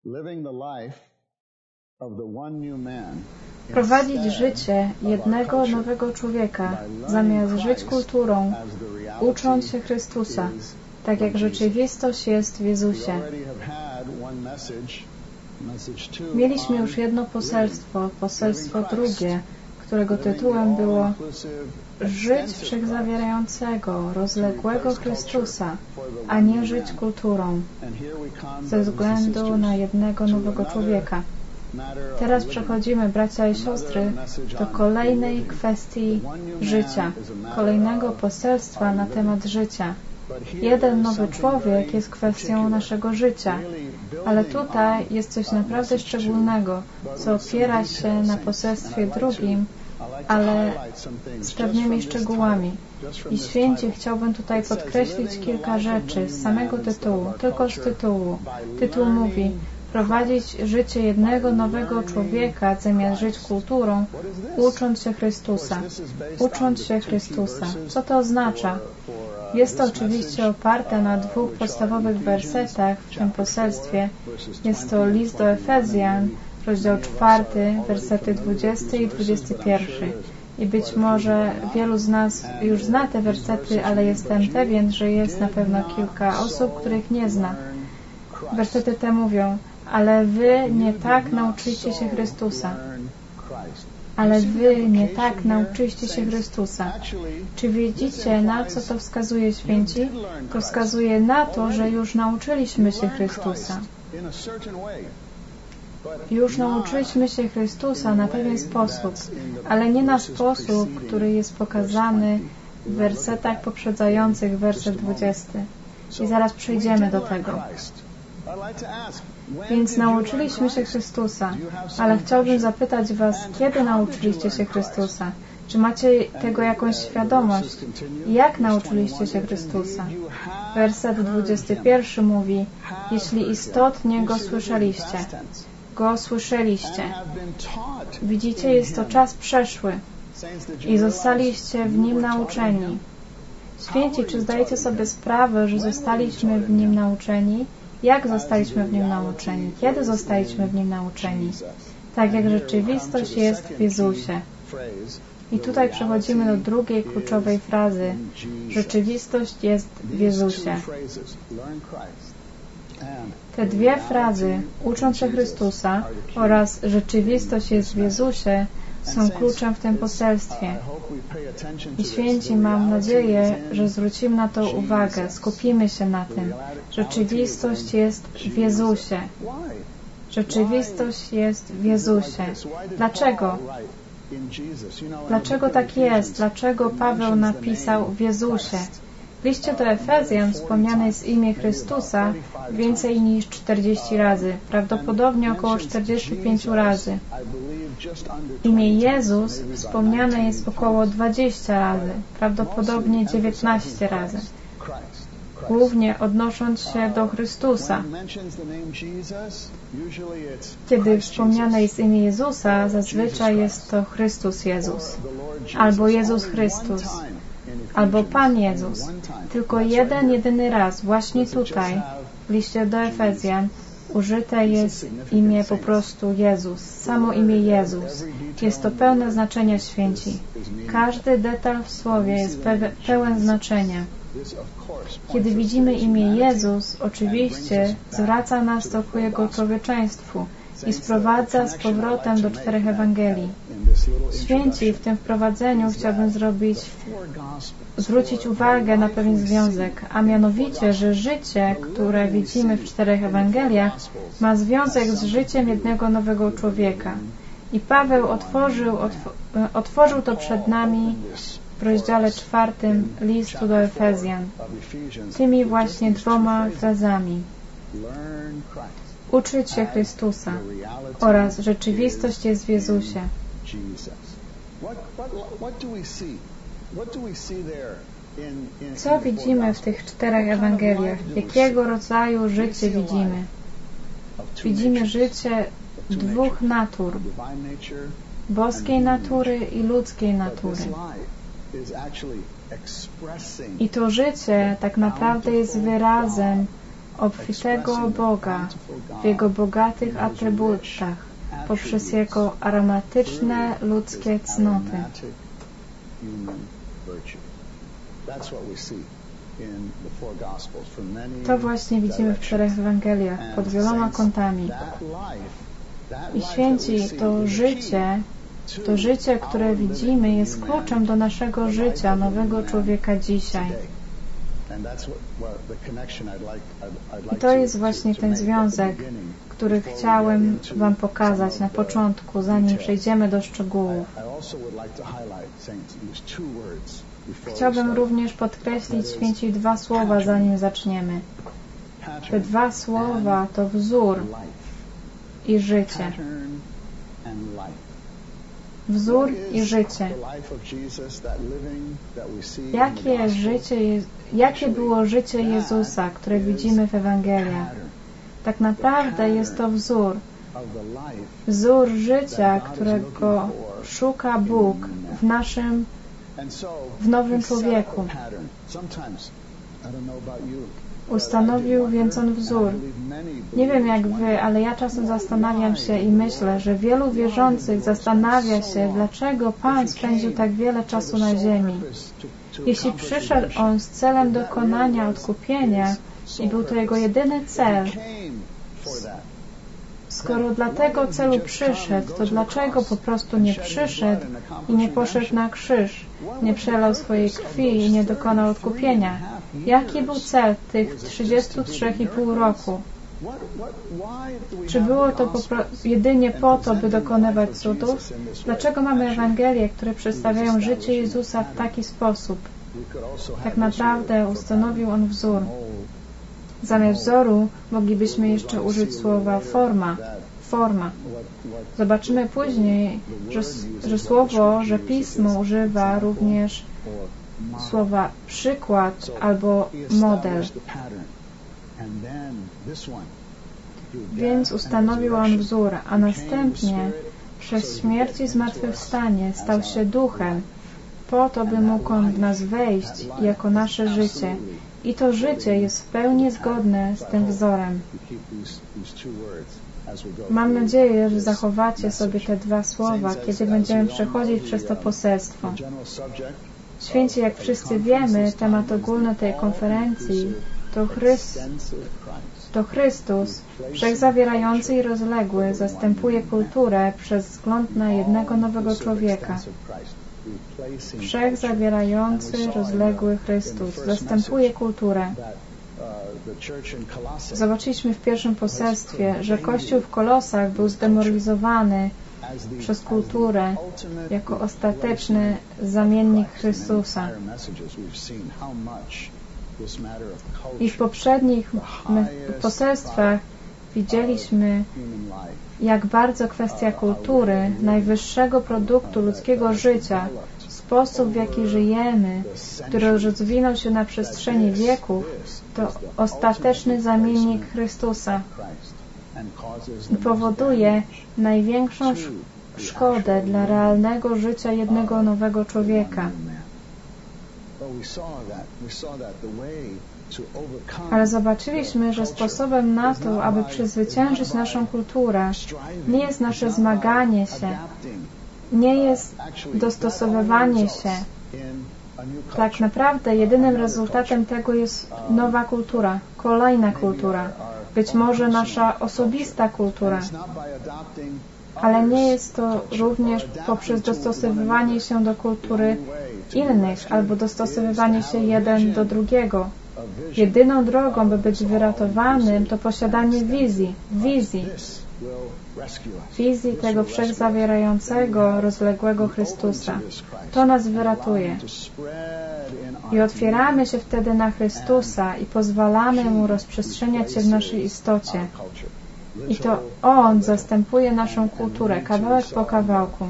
Prowadzić życie jednego nowego człowieka, zamiast żyć kulturą, ucząc się Chrystusa, tak jak rzeczywistość jest w Jezusie. Mieliśmy już jedno poselstwo, poselstwo drugie, którego tytułem było żyć wszechzawierającego, rozległego Chrystusa, a nie żyć kulturą, ze względu na jednego nowego człowieka. Teraz przechodzimy, bracia i siostry, do kolejnej kwestii życia, kolejnego poselstwa na temat życia. Jeden nowy człowiek jest kwestią naszego życia, ale tutaj jest coś naprawdę szczególnego, co opiera się na poselstwie drugim, ale z pewnymi szczegółami. I święci, chciałbym tutaj podkreślić kilka rzeczy z samego tytułu, tylko z tytułu. Tytuł mówi: prowadzić życie jednego nowego człowieka, zamiast żyć kulturą, ucząc się Chrystusa. Ucząc się Chrystusa. Co to oznacza? Jest to oczywiście oparte na dwóch podstawowych wersetach w tym poselstwie. Jest to list do Efezjan, rozdział 4, wersety 20 i 21. I być może wielu z nas już zna te wersety, ale jestem pewien, że jest na pewno kilka osób, których nie zna. Wersety te mówią: ale wy nie tak nauczyliście się Chrystusa. Ale wy nie tak nauczyliście się Chrystusa. Czy widzicie, na co to wskazuje, święci? To wskazuje na to, że już nauczyliśmy się Chrystusa. Już nauczyliśmy się Chrystusa na pewien sposób, ale nie na sposób, który jest pokazany w wersetach poprzedzających werset 20. I zaraz przejdziemy do tego. Więc nauczyliśmy się Chrystusa, ale chciałbym zapytać was, kiedy nauczyliście się Chrystusa? Czy macie tego jakąś świadomość? Jak nauczyliście się Chrystusa? Werset 21 mówi: jeśli istotnie Go słyszeliście. Go słyszeliście. Widzicie, jest to czas przeszły i zostaliście w Nim nauczeni. Święci, czy zdajecie sobie sprawę, że zostaliśmy w Nim nauczeni? Jak zostaliśmy w Nim nauczeni? Kiedy zostaliśmy w Nim nauczeni? Tak jak rzeczywistość jest w Jezusie. I tutaj przechodzimy do drugiej kluczowej frazy. Rzeczywistość jest w Jezusie. Te dwie frazy, ucząc się Chrystusa oraz rzeczywistość jest w Jezusie, są kluczem w tym poselstwie. I święci, mam nadzieję, że zwrócimy na to uwagę, skupimy się na tym. Rzeczywistość jest w Jezusie. Rzeczywistość jest w Jezusie. Dlaczego? Dlaczego tak jest? Dlaczego Paweł napisał w Jezusie? W liście do Efezjan wspomniane jest imię Chrystusa więcej niż 40 razy, prawdopodobnie około 45 razy. Imię Jezus wspomniane jest około 20 razy, prawdopodobnie 19 razy, głównie odnosząc się do Chrystusa. Kiedy wspomniane jest imię Jezusa, zazwyczaj jest to Chrystus Jezus, albo Jezus Chrystus, albo Pan Jezus. Tylko jedyny raz, właśnie tutaj, w liście do Efezjan, użyte jest imię po prostu Jezus, samo imię Jezus. Jest to pełne znaczenia, święci. Każdy detal w słowie jest pełen znaczenia. Kiedy widzimy imię Jezus, oczywiście zwraca nas to ku Jego człowieczeństwu i sprowadza z powrotem do 4 Ewangelii. Święci, w tym wprowadzeniu chciałbym zwrócić uwagę na pewien związek, a mianowicie, że życie, które widzimy w 4 Ewangeliach, ma związek z życiem jednego nowego człowieka. I Paweł otworzył to przed nami w rozdziale 4 listu do Efezjan, tymi właśnie 2 frazami. Uczyć się Chrystusa oraz rzeczywistość jest w Jezusie. Co widzimy w tych 4 Ewangeliach? Jakiego rodzaju życie widzimy? Widzimy życie 2 natur. Boskiej natury i ludzkiej natury. I to życie tak naprawdę jest wyrazem obfitego Boga w Jego bogatych atrybutach poprzez Jego aromatyczne ludzkie cnoty. To właśnie widzimy w 4 Ewangeliach pod wieloma kątami. I święci, to życie, które widzimy, jest kluczem do naszego życia, nowego człowieka dzisiaj. I to jest właśnie ten związek, który chciałem Wam pokazać na początku, zanim przejdziemy do szczegółów. Chciałbym również podkreślić, święci, 2 słowa, zanim zaczniemy. Te 2 słowa to wzór i życie. Wzór i życie. Jakie było życie Jezusa, które widzimy w Ewangeliach? Tak naprawdę jest to wzór. Wzór życia, którego szuka Bóg w nowym człowieku. Ustanowił więc On wzór. Nie wiem jak Wy, ale ja czasem zastanawiam się i myślę, że wielu wierzących zastanawia się, dlaczego Pan spędził tak wiele czasu na ziemi. Jeśli przyszedł On z celem dokonania odkupienia i był to Jego jedyny cel, skoro dla tego celu przyszedł, to dlaczego po prostu nie przyszedł i nie poszedł na krzyż, nie przelał swojej krwi i nie dokonał odkupienia? Jaki był cel tych 33,5 roku? Czy było to jedynie po to, by dokonywać cudów? Dlaczego mamy Ewangelie, które przedstawiają życie Jezusa w taki sposób? Tak naprawdę ustanowił On wzór. Zamiast wzoru moglibyśmy jeszcze użyć słowa forma. Zobaczymy później, że Pismo używa również słowa przykład albo model. Więc ustanowił On wzór, a następnie przez śmierć i zmartwychwstanie stał się duchem, po to, by mógł On w nas wejść jako nasze życie. I to życie jest w pełni zgodne z tym wzorem. Mam nadzieję, że zachowacie sobie te 2 słowa, kiedy będziemy przechodzić przez to poselstwo. Święci, jak wszyscy wiemy, temat ogólny tej konferencji to Chrystus, wszechzawierający i rozległy, zastępuje kulturę przez wzgląd na jednego nowego człowieka. Wszechzawierający, rozległy Chrystus zastępuje kulturę. Zobaczyliśmy w pierwszym poselstwie, że Kościół w Kolosach był zdemoralizowany przez kulturę jako ostateczny zamiennik Chrystusa. I w poprzednich poselstwach widzieliśmy, jak bardzo kwestia kultury, najwyższego produktu ludzkiego życia, sposób, w jaki żyjemy, który rozwinął się na przestrzeni wieków, to ostateczny zamiennik Chrystusa i powoduje największą szkodę dla realnego życia jednego nowego człowieka. Ale zobaczyliśmy, że sposobem na to, aby przezwyciężyć naszą kulturę, nie jest nasze zmaganie się, nie jest dostosowywanie się. Tak naprawdę jedynym rezultatem tego jest nowa kultura, kolejna kultura, być może nasza osobista kultura. Ale nie jest to również poprzez dostosowywanie się do kultury innych albo dostosowywanie się jeden do drugiego. Jedyną drogą, by być wyratowanym, to posiadanie wizji tego wszechzawierającego, rozległego Chrystusa. To nas wyratuje. I otwieramy się wtedy na Chrystusa i pozwalamy Mu rozprzestrzeniać się w naszej istocie. I to On zastępuje naszą kulturę, kawałek po kawałku.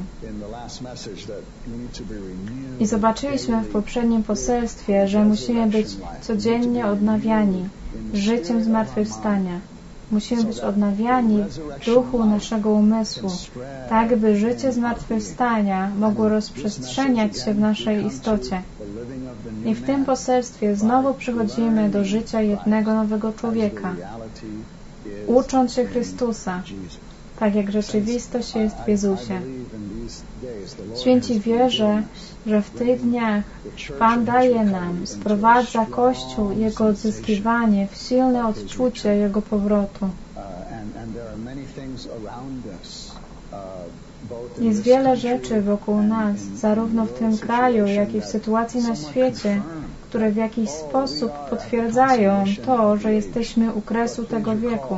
I zobaczyliśmy w poprzednim poselstwie, że musimy być codziennie odnawiani życiem zmartwychwstania. Musimy być odnawiani w duchu naszego umysłu, tak by życie zmartwychwstania mogło rozprzestrzeniać się w naszej istocie. I w tym poselstwie znowu przychodzimy do życia jednego nowego człowieka, ucząc się Chrystusa, tak jak rzeczywistość jest w Jezusie. Święci wierzę, że w tych dniach Pan daje nam, sprowadza Kościół, Jego odzyskiwanie w silne odczucie Jego powrotu. Jest wiele rzeczy wokół nas, zarówno w tym kraju, jak i w sytuacji na świecie, które w jakiś sposób potwierdzają to, że jesteśmy u kresu tego wieku.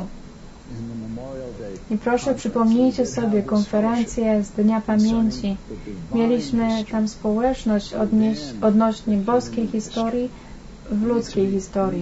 I proszę, przypomnijcie sobie konferencję z Dnia Pamięci. Mieliśmy tam społeczność odnośnie boskiej historii w ludzkiej historii.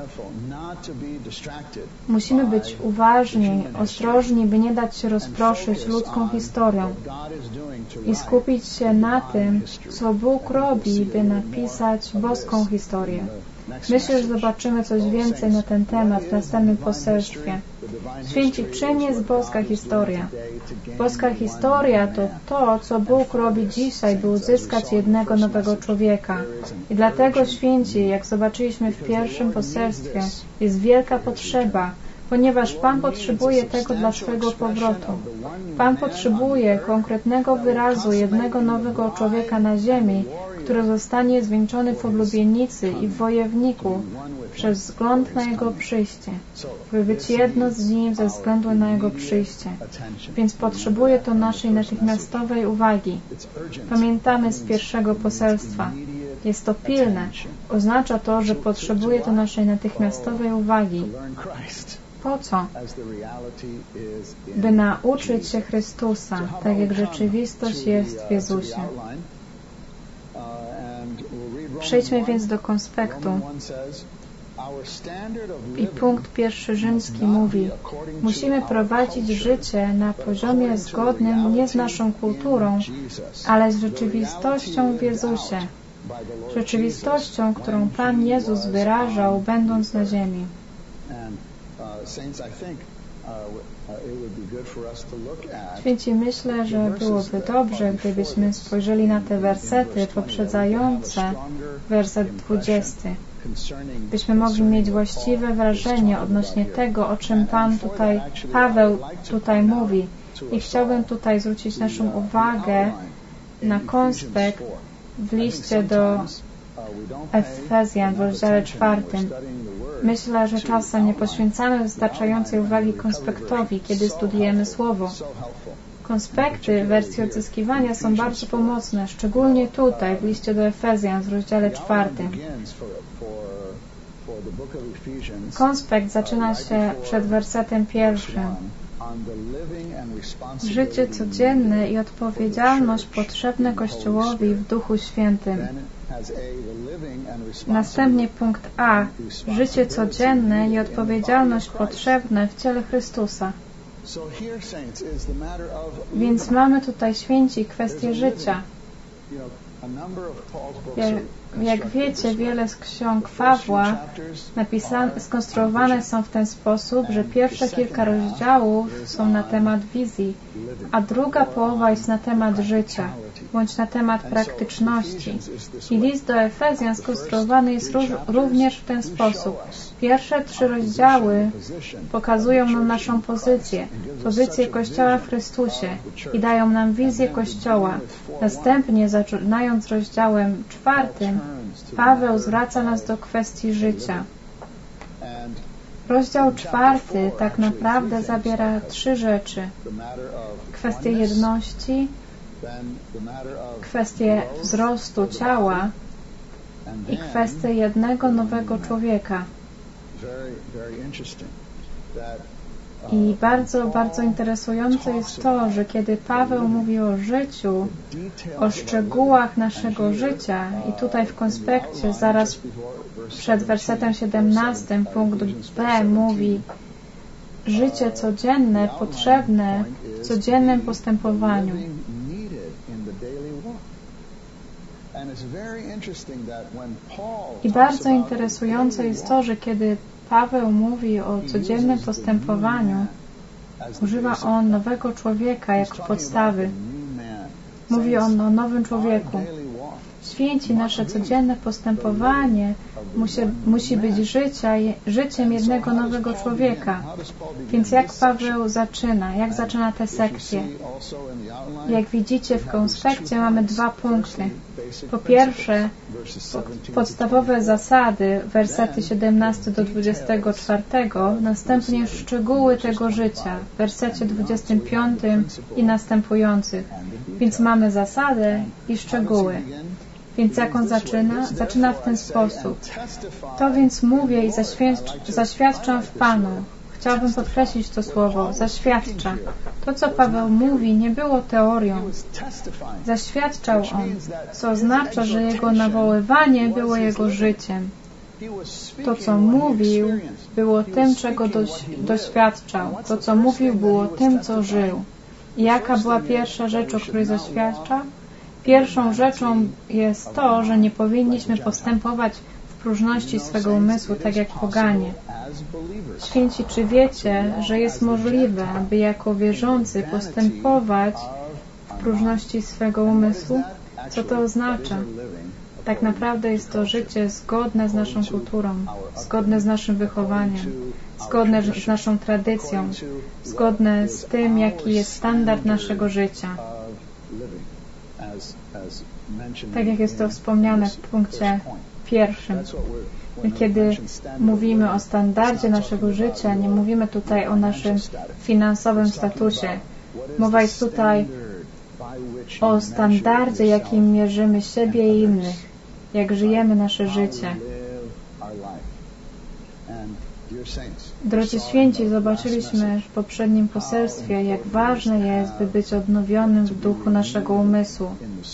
Musimy być uważni, ostrożni, by nie dać się rozproszyć ludzką historią i skupić się na tym, co Bóg robi, by napisać boską historię. Myślę, że zobaczymy coś więcej na ten temat w następnym poselstwie. Święci, czym jest boska historia? Boska historia to to, co Bóg robi dzisiaj, by uzyskać jednego nowego człowieka. I dlatego, święci, jak zobaczyliśmy w pierwszym poselstwie, jest wielka potrzeba, ponieważ Pan potrzebuje tego dla swojego powrotu. Pan potrzebuje konkretnego wyrazu jednego nowego człowieka na ziemi, który zostanie zwieńczony w oblubienicy i w wojowniku przez wzgląd na Jego przyjście, by być jedno z Nim ze względu na Jego przyjście. Więc potrzebuje to naszej natychmiastowej uwagi. Pamiętamy z pierwszego poselstwa. Jest to pilne. Oznacza to, że potrzebuje to naszej natychmiastowej uwagi. Po co? By nauczyć się Chrystusa, tak jak rzeczywistość jest w Jezusie. Przejdźmy więc do konspektu. I punkt pierwszy rzymski mówi: musimy prowadzić życie na poziomie zgodnym nie z naszą kulturą, ale z rzeczywistością w Jezusie. Rzeczywistością, którą Pan Jezus wyrażał, będąc na ziemi. Święci, myślę, że byłoby dobrze, gdybyśmy spojrzeli na te wersety poprzedzające werset 20. Byśmy mogli mieć właściwe wrażenie odnośnie tego, o czym Paweł tutaj mówi. I chciałbym tutaj zwrócić naszą uwagę na konspekt w liście do Efezjan w rozdziale 4. Myślę, że czasem nie poświęcamy wystarczającej uwagi konspektowi, kiedy studujemy Słowo. Konspekty w wersji odzyskiwania są bardzo pomocne, szczególnie tutaj w liście do Efezjan w rozdziale 4. Konspekt zaczyna się przed wersetem 1. Życie codzienne i odpowiedzialność potrzebne Kościołowi w Duchu Świętym. Następnie punkt A. Życie codzienne i odpowiedzialność potrzebne w ciele Chrystusa. Więc mamy tutaj, święci, kwestię życia. Jak wiecie, wiele z ksiąg Pawła skonstruowane są w ten sposób, że pierwsze kilka rozdziałów są na temat wizji, a druga połowa jest na temat życia, bądź na temat praktyczności. I list do Efezjan skonstruowany jest również w ten sposób. Pierwsze 3 rozdziały pokazują nam naszą pozycję Kościoła w Chrystusie i dają nam wizję Kościoła. Następnie, zaczynając rozdziałem 4, Paweł zwraca nas do kwestii życia. Rozdział 4 tak naprawdę zawiera 3 rzeczy. Kwestię jedności, kwestię wzrostu ciała i kwestię jednego nowego człowieka. I bardzo, bardzo interesujące jest to, że kiedy Paweł mówi o życiu, o szczegółach naszego życia, i tutaj w konspekcie zaraz przed wersetem 17 punkt B mówi: życie codzienne potrzebne w codziennym postępowaniu. I bardzo interesujące jest to, że kiedy Paweł mówi o codziennym postępowaniu, używa on nowego człowieka jako podstawy. Mówi on o nowym człowieku. święci, nasze codzienne postępowanie musi być życiem jednego nowego człowieka. Więc jak Paweł zaczyna? Jak zaczyna tę sekcję? Jak widzicie w konspekcie mamy 2 punkty. Po pierwsze, podstawowe zasady, wersety 17 do 24, następnie szczegóły tego życia, w wersecie 25 i następujących. Więc mamy zasadę i szczegóły. Więc jak on zaczyna? Zaczyna w ten sposób. To więc mówię i zaświadczam w Panu. Chciałbym podkreślić to słowo. Zaświadcza. To, co Paweł mówi, nie było teorią. Zaświadczał on, co oznacza, że jego nawoływanie było jego życiem. To, co mówił, było tym, czego doświadczał. To, co mówił, było tym, co żył. I jaka była pierwsza rzecz, o której zaświadcza? Pierwszą rzeczą jest to, że nie powinniśmy postępować w próżności swego umysłu, tak jak poganie. Święci, czy wiecie, że jest możliwe, aby jako wierzący postępować w próżności swego umysłu? Co to oznacza? Tak naprawdę jest to życie zgodne z naszą kulturą, zgodne z naszym wychowaniem, zgodne z naszą tradycją, zgodne z tym, jaki jest standard naszego życia. Tak jak jest to wspomniane w punkcie 1. Kiedy mówimy o standardzie naszego życia, nie mówimy tutaj o naszym finansowym statusie. Mowa jest tutaj o standardzie, jakim mierzymy siebie i innych, jak żyjemy nasze życie. Drodzy święci, zobaczyliśmy w poprzednim poselstwie, jak ważne jest, by być odnowionym w duchu naszego umysłu.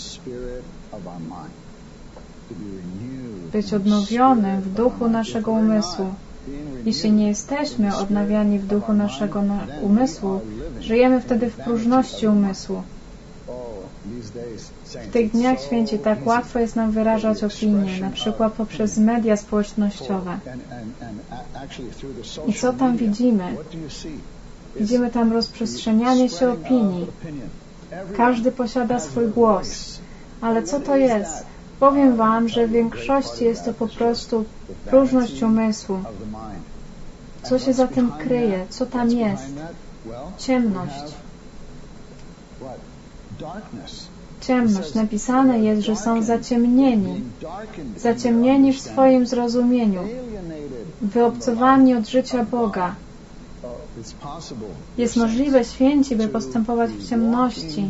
Być odnowionym w duchu naszego umysłu. Jeśli nie jesteśmy odnawiani w duchu naszego umysłu, żyjemy wtedy w próżności umysłu. W tych dniach, święci, tak łatwo jest nam wyrażać opinie, na przykład poprzez media społecznościowe. I co tam widzimy? Widzimy tam rozprzestrzenianie się opinii. Każdy posiada swój głos. Ale co to jest? Powiem Wam, że w większości jest to po prostu próżność umysłu. Co się za tym kryje? Co tam jest? Ciemność. Ciemność. Napisane jest, że są zaciemnieni. Zaciemnieni w swoim zrozumieniu. Wyobcowani od życia Boga. Jest możliwe, święci, by postępować w ciemności.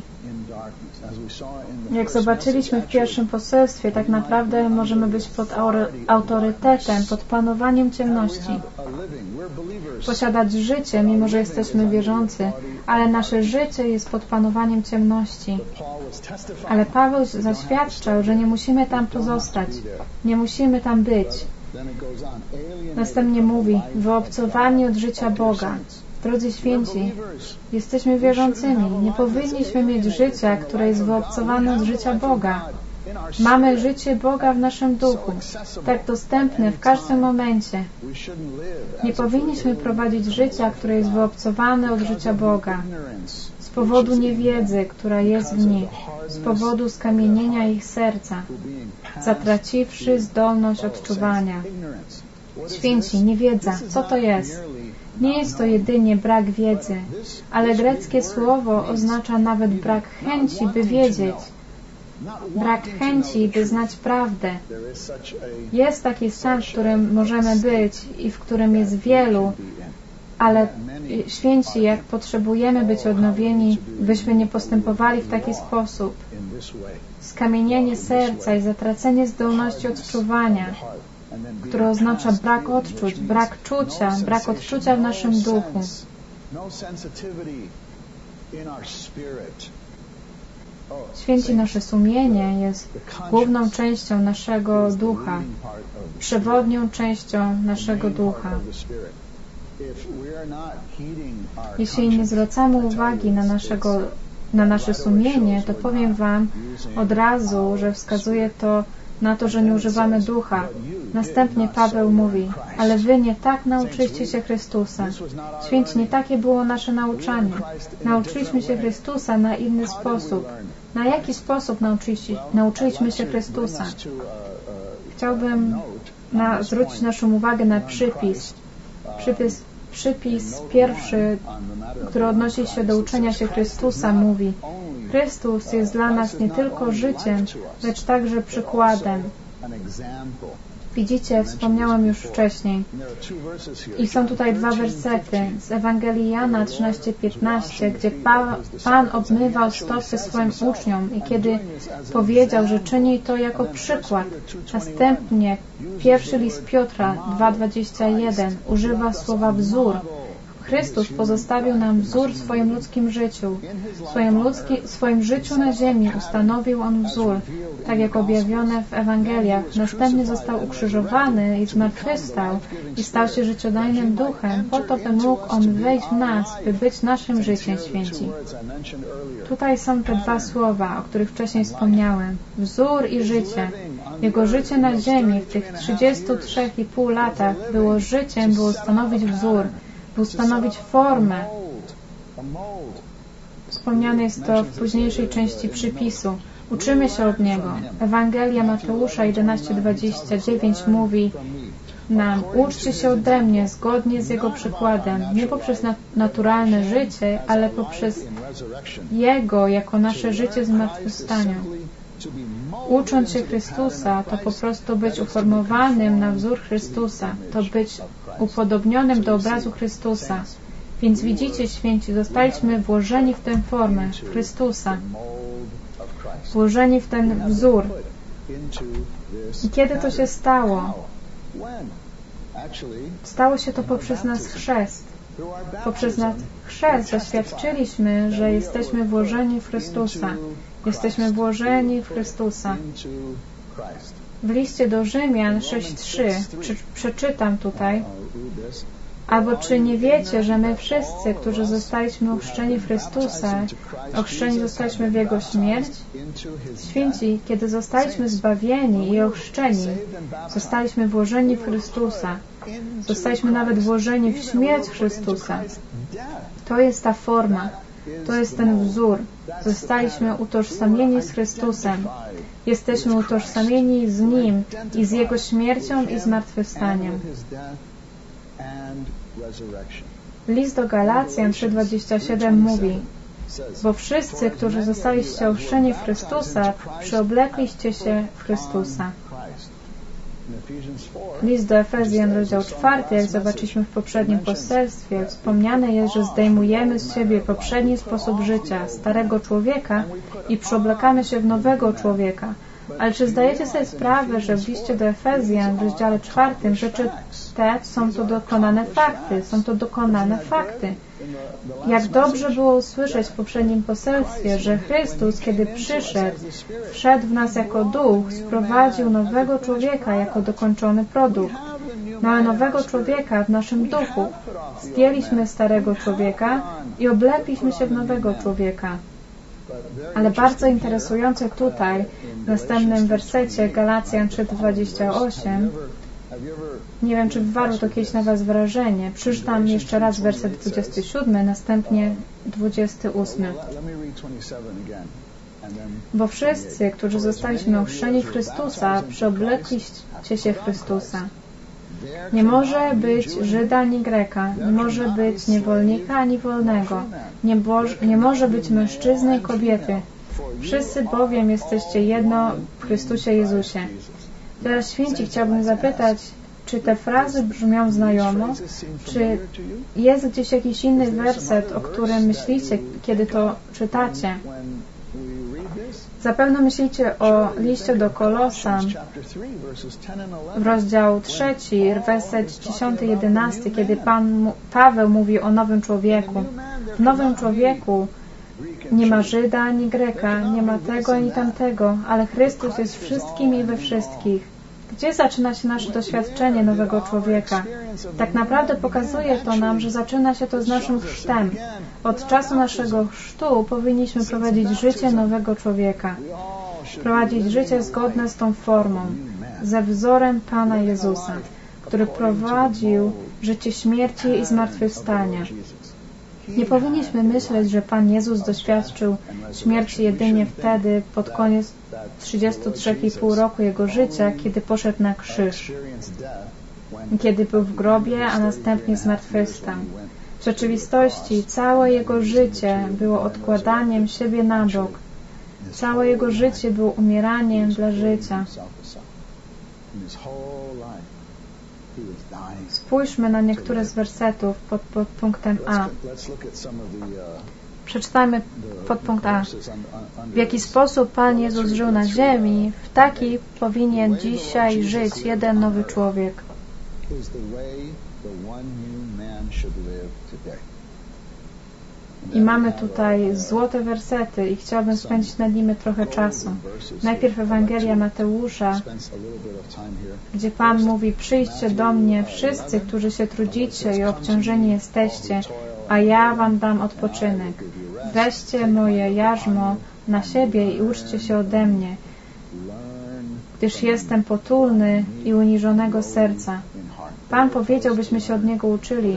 Jak zobaczyliśmy w pierwszym poselstwie, tak naprawdę możemy być pod autorytetem, pod panowaniem ciemności. Posiadać życie, mimo że jesteśmy wierzący, ale nasze życie jest pod panowaniem ciemności. Ale Paweł zaświadczał, że nie musimy tam pozostać, nie musimy tam być. Następnie mówi, wyobcowani od życia Boga. Drodzy święci, jesteśmy wierzącymi. Nie powinniśmy mieć życia, które jest wyobcowane od życia Boga. Mamy życie Boga w naszym duchu, tak dostępne w każdym momencie. Nie powinniśmy prowadzić życia, które jest wyobcowane od życia Boga. Z powodu niewiedzy, która jest w nich, z powodu skamienienia ich serca, zatraciwszy zdolność odczuwania. Święci, niewiedza, co to jest? Nie jest to jedynie brak wiedzy, ale greckie słowo oznacza nawet brak chęci, by wiedzieć. Brak chęci, by znać prawdę. Jest taki stan, w którym możemy być i w którym jest wielu, ale święci, jak potrzebujemy być odnowieni, byśmy nie postępowali w taki sposób. Skamienienie serca i zatracenie zdolności odczuwania, które oznacza brak odczuć, brak odczucia w naszym duchu. Święci, nasze sumienie jest główną częścią naszego ducha, przewodnią częścią naszego ducha. Jeśli nie zwracamy uwagi na nasze sumienie, to powiem Wam od razu, że wskazuje to na to, że nie używamy ducha. Następnie Paweł mówi, ale wy nie tak nauczyliście się Chrystusa. Święci, nie takie było nasze nauczanie. Nauczyliśmy się Chrystusa na inny sposób. Na jaki sposób nauczyliśmy się Chrystusa? Chciałbym zwrócić naszą uwagę na przypis pierwszy, który odnosi się do uczenia się Chrystusa, mówi: Chrystus jest dla nas nie tylko życiem, lecz także przykładem. Widzicie, wspomniałem już wcześniej. I są tutaj dwa wersety z Ewangelii Jana 13:15, gdzie Pan obmywał stopy swoim uczniom i kiedy powiedział, że czyni to jako przykład. Następnie pierwszy list Piotra 2:21 używa słowa wzór. Chrystus pozostawił nam wzór w swoim ludzkim życiu. W swoim życiu na ziemi ustanowił On wzór, tak jak objawione w Ewangeliach. Następnie został ukrzyżowany i zmartwychwstał i stał się życiodajnym duchem, po to, by mógł On wejść w nas, by być naszym życiem, święci. Tutaj są te dwa słowa, o których wcześniej wspomniałem. Wzór i życie. Jego życie na ziemi w tych 33,5 latach było życiem, było stanowić wzór, by ustanowić formę. Wspomniane jest to w późniejszej części przypisu. Uczymy się od Niego. Ewangelia Mateusza 11:29 mówi nam: uczcie się ode mnie zgodnie z Jego przykładem, nie poprzez naturalne życie, ale poprzez Jego jako nasze życie zmartwychwstania. Ucząc się Chrystusa, to po prostu być uformowanym na wzór Chrystusa, to być upodobnionym do obrazu Chrystusa. Więc widzicie, święci, zostaliśmy włożeni w tę formę Chrystusa, włożeni w ten wzór. I kiedy to się stało? Stało się to poprzez nasz chrzest. Poprzez nasz chrzest zaświadczyliśmy, że jesteśmy włożeni w Chrystusa. Jesteśmy włożeni w Chrystusa. W liście do Rzymian 6:3 przeczytam tutaj: albo czy nie wiecie, że my wszyscy, którzy zostaliśmy ochrzczeni w Chrystusa, ochrzczeni zostaliśmy w Jego śmierć? Święci, kiedy zostaliśmy zbawieni i ochrzczeni, zostaliśmy włożeni w Chrystusa. Zostaliśmy nawet włożeni w śmierć Chrystusa. To jest ta forma. To jest ten wzór. Zostaliśmy utożsamieni z Chrystusem. Jesteśmy utożsamieni z Nim i z Jego śmiercią i zmartwychwstaniem. List do Galacjan 3:27 mówi: bo wszyscy, którzy zostaliście ochrzczeni w Chrystusa, przyoblekliście się w Chrystusa. List do Efezjan, rozdział 4, jak zobaczyliśmy w poprzednim poselstwie, wspomniane jest, że zdejmujemy z siebie poprzedni sposób życia, starego człowieka i przyoblekamy się w nowego człowieka. Ale czy zdajecie sobie sprawę, że w liście do Efezjan, w rozdziale 4, rzeczy te są to dokonane fakty? Są to dokonane fakty. Jak dobrze było usłyszeć w poprzednim poselstwie, że Chrystus, kiedy przyszedł, wszedł w nas jako duch, sprowadził nowego człowieka jako dokończony produkt. Mamy nowego człowieka w naszym duchu. Zdjęliśmy starego człowieka i oblepliśmy się w nowego człowieka. Ale bardzo interesujące tutaj, w następnym wersecie Galacjan 3:28, nie wiem, czy wywarło to kiedyś na Was wrażenie. Przeczytam jeszcze raz werset 27, następnie 28. Bo wszyscy, którzy zostaliśmy ochrzczeni w Chrystusa, przyoblekliście się w Chrystusa. Nie może być Żyda ani Greka, nie może być niewolnika ani wolnego, nie może być mężczyzny i kobiety. Wszyscy bowiem jesteście jedno w Chrystusie Jezusie. Teraz, święci, chciałbym zapytać, czy te frazy brzmią znajomo? Czy jest gdzieś jakiś inny werset, o którym myślicie, kiedy to czytacie? Zapewne myślicie o liście do Kolosan, w rozdział 3, werset 10-11, kiedy Paweł mówi o nowym człowieku. W nowym człowieku nie ma Żyda ani Greka, nie ma tego ani tamtego, ale Chrystus jest wszystkim i we wszystkich. Gdzie zaczyna się nasze doświadczenie nowego człowieka? Tak naprawdę pokazuje to nam, że zaczyna się to z naszym chrztem. Od czasu naszego chrztu powinniśmy prowadzić życie nowego człowieka. Prowadzić życie zgodne z tą formą. ze wzorem Pana Jezusa, który prowadził życie śmierci i zmartwychwstania. Nie powinniśmy myśleć, że Pan Jezus doświadczył śmierci jedynie wtedy, pod koniec 33,5 roku Jego życia, kiedy poszedł na krzyż, kiedy był w grobie, a następnie zmartwychwstał. W rzeczywistości całe Jego życie było odkładaniem siebie na bok. Całe Jego życie było umieraniem dla życia. Spójrzmy na niektóre z wersetów pod punktem A. Przeczytajmy podpunkt A. W jaki sposób Pan Jezus żył na ziemi, w taki powinien dzisiaj żyć jeden nowy człowiek. I mamy tutaj złote wersety i chciałbym spędzić nad nimi trochę czasu. Najpierw Ewangelia Mateusza, gdzie Pan mówi: przyjdźcie do mnie wszyscy, którzy się trudzicie i obciążeni jesteście, a ja wam dam odpoczynek. Weźcie moje jarzmo na siebie i uczcie się ode mnie, gdyż jestem potulny i uniżonego serca. Pan powiedział, byśmy się od Niego uczyli.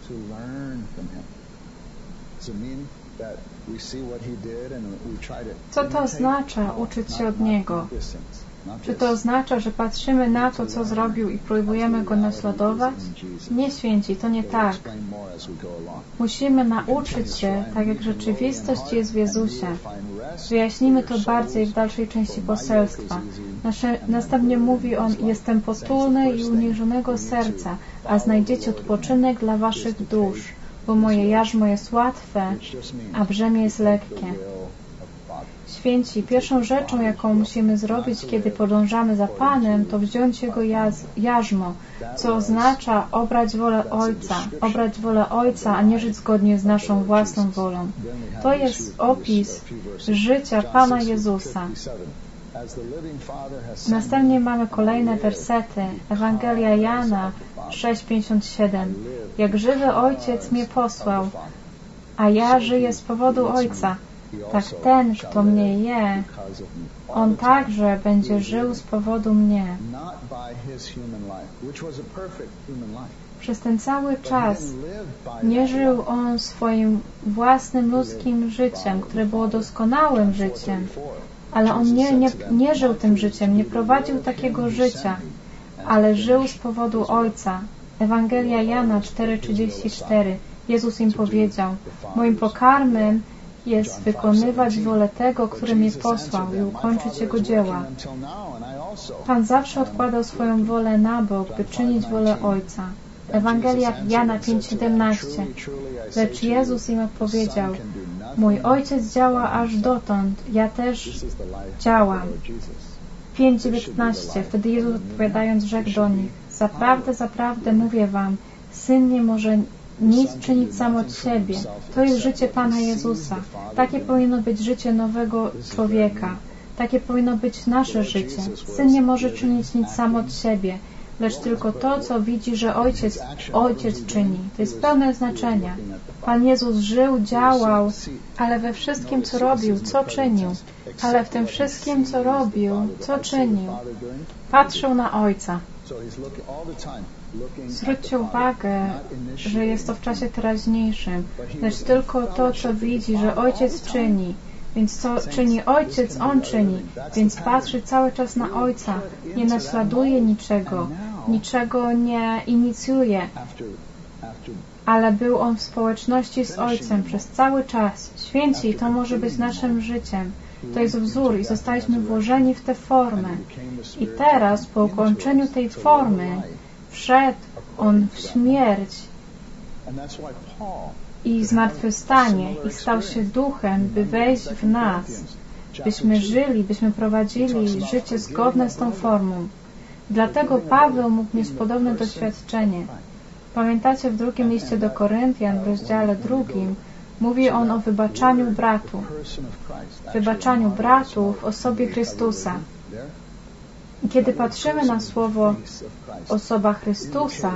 Co to oznacza uczyć się od Niego? Czy to oznacza, że patrzymy na to, co zrobił i próbujemy Go naśladować? Nie, święci, to nie tak. Musimy nauczyć się, tak jak rzeczywistość jest w Jezusie. Wyjaśnimy to bardziej w dalszej części poselstwa. Następnie mówi On: jestem potulny i uniżonego serca, a znajdziecie odpoczynek dla waszych dusz, bo moje jarzmo jest łatwe, a brzemię jest lekkie. Święci, pierwszą rzeczą, jaką musimy zrobić, kiedy podążamy za Panem, to wziąć Jego jarzmo, co oznacza obrać wolę Ojca, a nie żyć zgodnie z naszą własną wolą. To jest opis życia Pana Jezusa. Następnie mamy kolejne wersety. Ewangelia Jana 6:57. Jak żywy Ojciec mnie posłał, a ja żyję z powodu Ojca, tak ten, kto mnie je, on także będzie żył z powodu mnie. Przez ten cały czas nie żył On swoim własnym ludzkim życiem, które było doskonałym życiem, ale On nie żył tym życiem, nie prowadził takiego życia, ale żył z powodu Ojca. Ewangelia Jana 4:34. Jezus im powiedział: moim pokarmem jest wykonywać wolę tego, który mnie posłał, i ukończyć Jego dzieła. Pan zawsze odkładał swoją wolę na bok, by czynić wolę Ojca. Ewangelia Jana 5:17. Lecz Jezus im odpowiedział: mój Ojciec działa aż dotąd, ja też działam. 5:19. Wtedy Jezus odpowiadając rzekł do nich: zaprawdę, zaprawdę mówię wam, Syn nie może nic czynić sam od siebie. To jest życie Pana Jezusa. Takie powinno być życie nowego człowieka. Takie powinno być nasze życie. Syn nie może czynić nic sam od siebie, lecz tylko to, co widzi, że Ojciec czyni. To jest pełne znaczenia. Pan Jezus żył, działał, ale we wszystkim, co robił, co czynił? Ale w tym wszystkim, co robił, co czynił? Patrzył na Ojca. Zwróćcie uwagę, że jest to w czasie teraźniejszym, lecz tylko to, co widzi, że Ojciec czyni. Więc co czyni Ojciec, On czyni. Więc patrzy cały czas na Ojca. Nie naśladuje niczego nie inicjuje. Ale był On w społeczności z Ojcem przez cały czas. Święci, to może być naszym życiem. To jest wzór i zostaliśmy włożeni w tę formę. I teraz, po ukończeniu tej formy, wszedł On w śmierć i zmartwychwstanie i stał się duchem, by wejść w nas, byśmy żyli, byśmy prowadzili życie zgodne z tą formą. Dlatego Paweł mógł mieć podobne doświadczenie. Pamiętacie, w drugim liście do Koryntian, w rozdziale 2, mówi on o wybaczaniu bratu. Wybaczaniu bratu w osobie Chrystusa. I kiedy patrzymy na słowo osoba Chrystusa,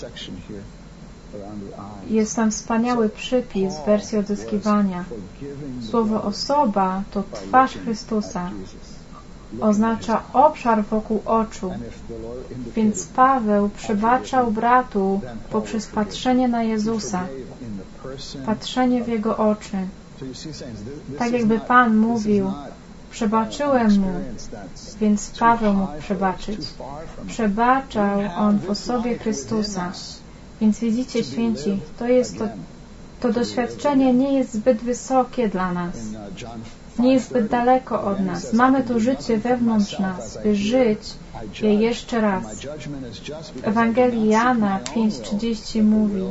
jest tam wspaniały przypis w wersji odzyskiwania. Słowo osoba to twarz Chrystusa. oznacza obszar wokół oczu. Więc Paweł przebaczał bratu poprzez patrzenie na Jezusa, patrzenie w Jego oczy. Tak jakby Pan mówił, przebaczyłem mu, więc Paweł mógł przebaczyć. Przebaczał on w osobie Chrystusa. Więc widzicie, święci, to doświadczenie nie jest zbyt wysokie dla nas. Nie jest zbyt daleko od nas. Mamy to życie wewnątrz nas, by żyć je jeszcze raz. W Ewangelii Jana 5:30 mówi,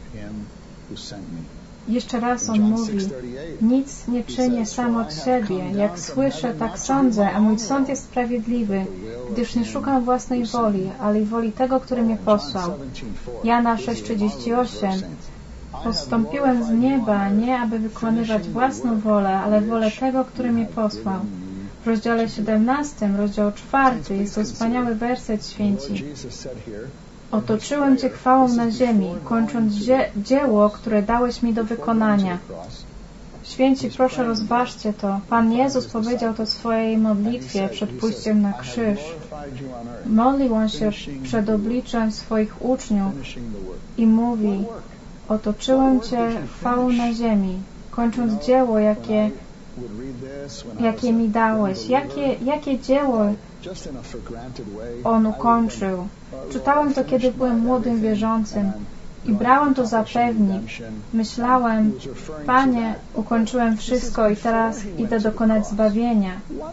jeszcze raz on mówi, nic nie czynię sam od siebie, jak słyszę, tak sądzę, a mój sąd jest sprawiedliwy, gdyż nie szukam własnej woli, ale i woli tego, który mnie posłał. Jana 6:38. Postąpiłem z nieba, nie aby wykonywać własną wolę, ale wolę tego, który mnie posłał. W rozdziale 17, rozdział 4, jest to wspaniały werset, święci. Otoczyłem Cię chwałą na ziemi, kończąc dzieło, które dałeś mi do wykonania. Święci, proszę rozważcie to. Pan Jezus powiedział to w swojej modlitwie przed pójściem na krzyż. Modlił On się przed obliczem swoich uczniów i mówi, otoczyłem Cię chwałą na ziemi, kończąc dzieło, jakie mi dałeś. Jakie dzieło On ukończył? Czytałem to, kiedy byłem młodym wierzącym i brałem to za pewnik. Myślałem, Panie, ukończyłem wszystko i teraz idę dokonać zbawienia.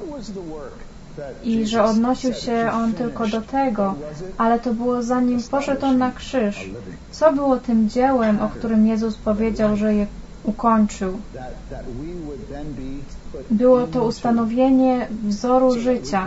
I że odnosił się On tylko do tego, ale to było zanim poszedł On na krzyż. Co było tym dziełem, o którym Jezus powiedział, że je ukończył? Było to ustanowienie wzoru życia,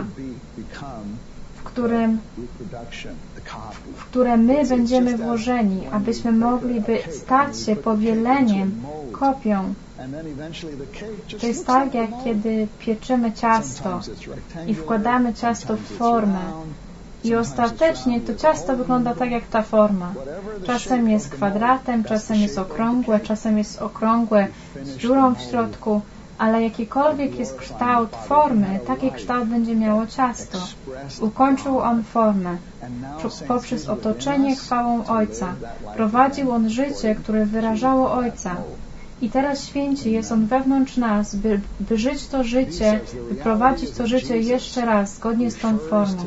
w które my będziemy włożeni, abyśmy mogli stać się powieleniem, kopią. To jest tak, jak kiedy pieczemy ciasto i wkładamy ciasto w formę i ostatecznie to ciasto wygląda tak, jak ta forma. Czasem jest kwadratem, czasem jest okrągłe z dziurą w środku, ale jakikolwiek jest kształt formy, taki kształt będzie miało ciasto. Ukończył On formę. Poprzez otoczenie chwałą Ojca prowadził On życie, które wyrażało Ojca. I teraz, święci, jest On wewnątrz nas, by żyć to życie, by prowadzić to życie jeszcze raz, zgodnie z tą formą.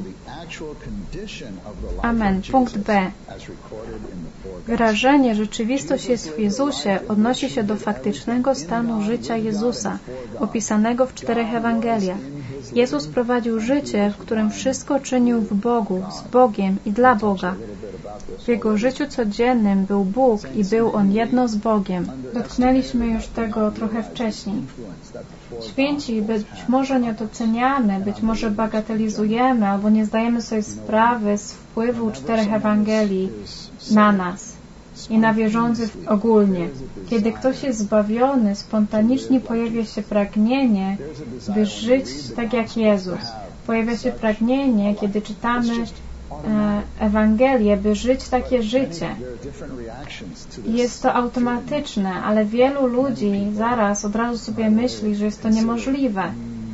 Amen. Punkt B. Wyrażenie rzeczywistość jest w Jezusie odnosi się do faktycznego stanu życia Jezusa, opisanego w 4 Ewangeliach. Jezus prowadził życie, w którym wszystko czynił w Bogu, z Bogiem i dla Boga. W Jego życiu codziennym był Bóg i był On jedno z Bogiem. Dotknęliśmy już tego trochę wcześniej. Święci, być może nie doceniamy, być może bagatelizujemy albo nie zdajemy sobie sprawy z wpływu 4 Ewangelii na nas i na wierzących ogólnie. Kiedy ktoś jest zbawiony, spontanicznie pojawia się pragnienie, by żyć tak jak Jezus. Pojawia się pragnienie, kiedy czytamy Ewangelię, by żyć takie życie. Jest to automatyczne, ale wielu ludzi zaraz od razu sobie myśli, że jest to niemożliwe.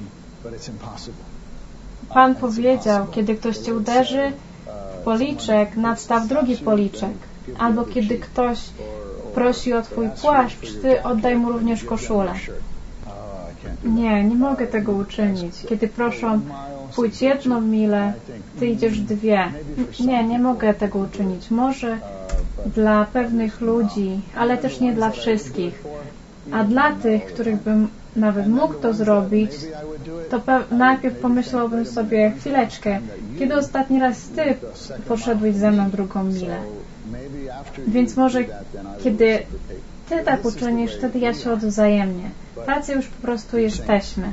Pan powiedział, kiedy ktoś Cię uderzy w policzek, nadstaw drugi policzek. Albo kiedy ktoś prosi o Twój płaszcz, Ty oddaj mu również koszulę. Nie mogę tego uczynić. Kiedy proszą, pójdź 1 milę, Ty idziesz 2. Nie mogę tego uczynić. Może dla pewnych ludzi, ale też nie dla wszystkich. A dla tych, których bym nawet mógł to zrobić, to najpierw pomyślałbym sobie, chwileczkę, kiedy ostatni raz Ty poszedłeś ze mną 2 milę? Więc może kiedy Ty tak uczynisz, wtedy ja się odwzajemnię. Tacy już po prostu jesteśmy.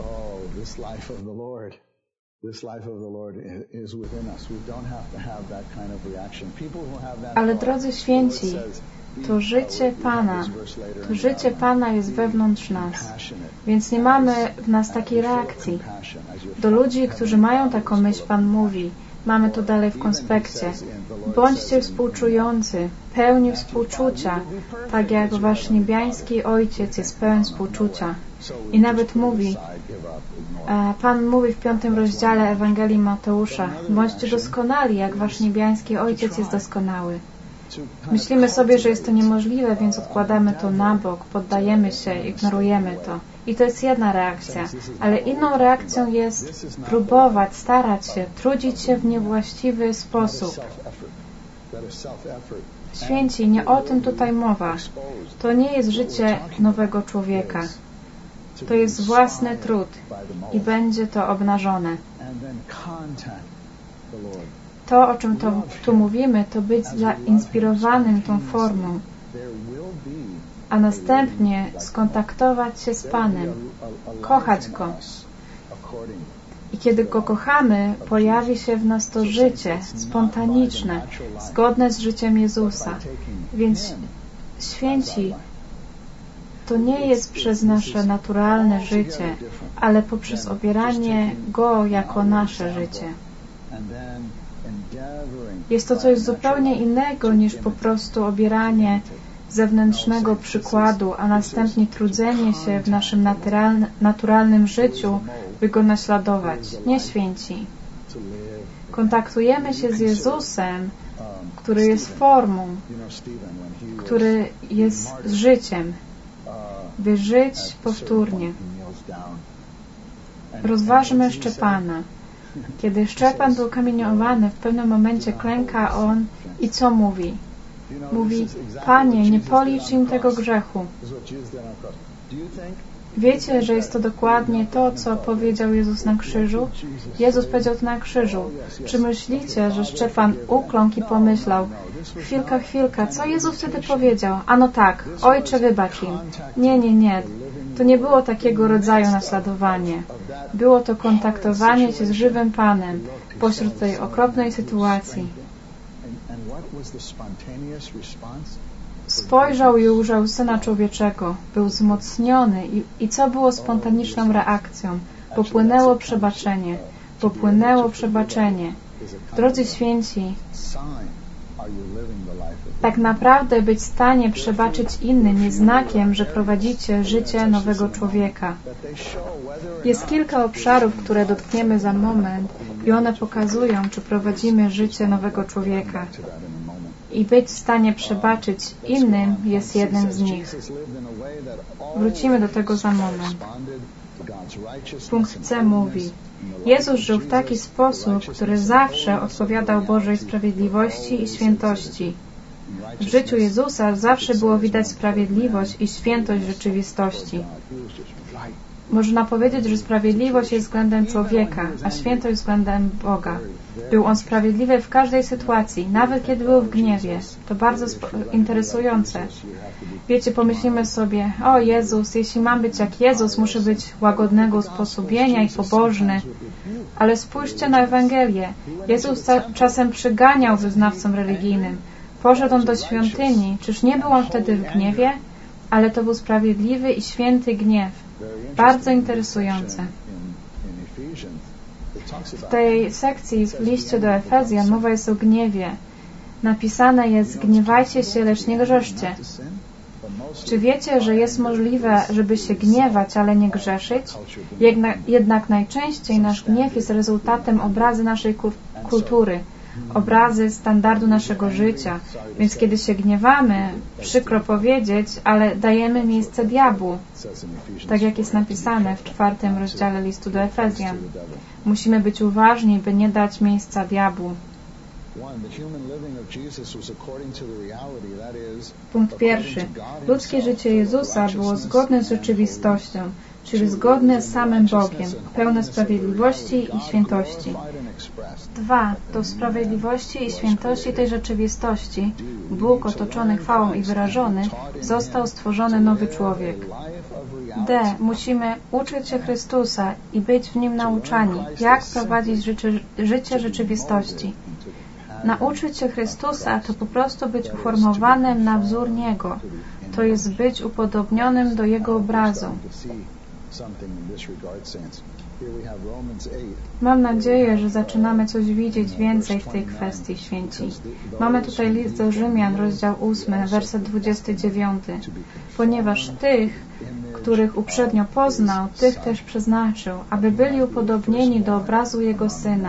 Ale drodzy święci, to życie Pana jest wewnątrz nas. Więc nie mamy w nas takiej reakcji. Do ludzi, którzy mają taką myśl, Pan mówi, mamy to dalej w konspekcie. Bądźcie współczujący, pełni współczucia, tak jak Wasz niebiański Ojciec jest pełen współczucia. I nawet mówi, Pan mówi w 5 rozdziale Ewangelii Mateusza: bądźcie doskonali, jak wasz niebiański Ojciec jest doskonały. Myślimy sobie, że jest to niemożliwe, więc odkładamy to na bok, poddajemy się, ignorujemy to. I to jest jedna reakcja. Ale inną reakcją jest próbować, starać się, trudzić się w niewłaściwy sposób. Święci, nie o tym tutaj mowa. To nie jest życie nowego człowieka. To jest własny trud i będzie to obnażone. To, o czym tu mówimy, to być zainspirowanym tą formą, a następnie skontaktować się z Panem, kochać Go. I kiedy Go kochamy, pojawi się w nas to życie spontaniczne, zgodne z życiem Jezusa. Więc święci, to nie jest przez nasze naturalne życie, ale poprzez obieranie Go jako nasze życie. Jest to coś zupełnie innego niż po prostu obieranie zewnętrznego przykładu, a następnie trudzenie się w naszym naturalnym życiu, by Go naśladować. Nie, święci. Kontaktujemy się z Jezusem, który jest formą, który jest życiem, by żyć powtórnie. Rozważmy Szczepana. Kiedy Szczepan był kamieniowany, w pewnym momencie klęka on i co mówi? Mówi: Panie, nie policz im tego grzechu. Wiecie, że jest to dokładnie to, co powiedział Jezus na krzyżu? Jezus powiedział to na krzyżu. Czy myślicie, że Szczepan ukląkł i pomyślał: chwilka, co Jezus wtedy powiedział? Ano tak, Ojcze, wybacz im. Nie. To nie było takiego rodzaju naśladowanie. Było to kontaktowanie się z żywym Panem pośród tej okropnej sytuacji. Spojrzał i ujrzał Syna Człowieczego. Był wzmocniony. I co było spontaniczną reakcją? Popłynęło przebaczenie. Drodzy święci, tak naprawdę być w stanie przebaczyć innym jest znakiem, że prowadzicie życie nowego człowieka. Jest kilka obszarów, które dotkniemy za moment i one pokazują, czy prowadzimy życie nowego człowieka. I być w stanie przebaczyć innym jest jednym z nich. Wrócimy do tego za moment. Punkt C mówi: Jezus żył w taki sposób, który zawsze odpowiadał Bożej sprawiedliwości i świętości. W życiu Jezusa zawsze było widać sprawiedliwość i świętość rzeczywistości. Można powiedzieć, że sprawiedliwość jest względem człowieka, a świętość względem Boga. Był On sprawiedliwy w każdej sytuacji, nawet kiedy był w gniewie. To bardzo interesujące. Wiecie, pomyślimy sobie: o Jezus, jeśli mam być jak Jezus, muszę być łagodnego usposobienia i pobożny. Ale spójrzcie na Ewangelię. Jezus czasem przyganiał wyznawcom religijnym. Poszedł On do świątyni. Czyż nie był On wtedy w gniewie? Ale to był sprawiedliwy i święty gniew. Bardzo interesujące. W tej sekcji w liście do Efezjan mowa jest o gniewie. Napisane jest: gniewajcie się, lecz nie grzeszcie. Czy wiecie, że jest możliwe, żeby się gniewać, ale nie grzeszyć? Jednak najczęściej nasz gniew jest rezultatem obrazy naszej kultury, obrazy standardu naszego życia. Więc kiedy się gniewamy, przykro powiedzieć, ale dajemy miejsce diabłu. Tak jak jest napisane w 4 rozdziale listu do Efezjan. Musimy być uważni, by nie dać miejsca diabłu. Punkt pierwszy. Ludzkie życie Jezusa było zgodne z rzeczywistością, czyli zgodne z samym Bogiem, pełne sprawiedliwości i świętości. 2. Do sprawiedliwości i świętości tej rzeczywistości Bóg, otoczony chwałą i wyrażony, został stworzony nowy człowiek. D. Musimy uczyć się Chrystusa i być w Nim nauczani, jak prowadzić życie rzeczywistości. Nauczyć się Chrystusa to po prostu być uformowanym na wzór Niego. To jest być upodobnionym do Jego obrazu. Mam nadzieję, że zaczynamy coś widzieć więcej w tej kwestii, święci. Mamy tutaj list do Rzymian, rozdział 8, werset 29. Ponieważ tych, których uprzednio poznał, tych też przeznaczył, aby byli upodobnieni do obrazu Jego Syna,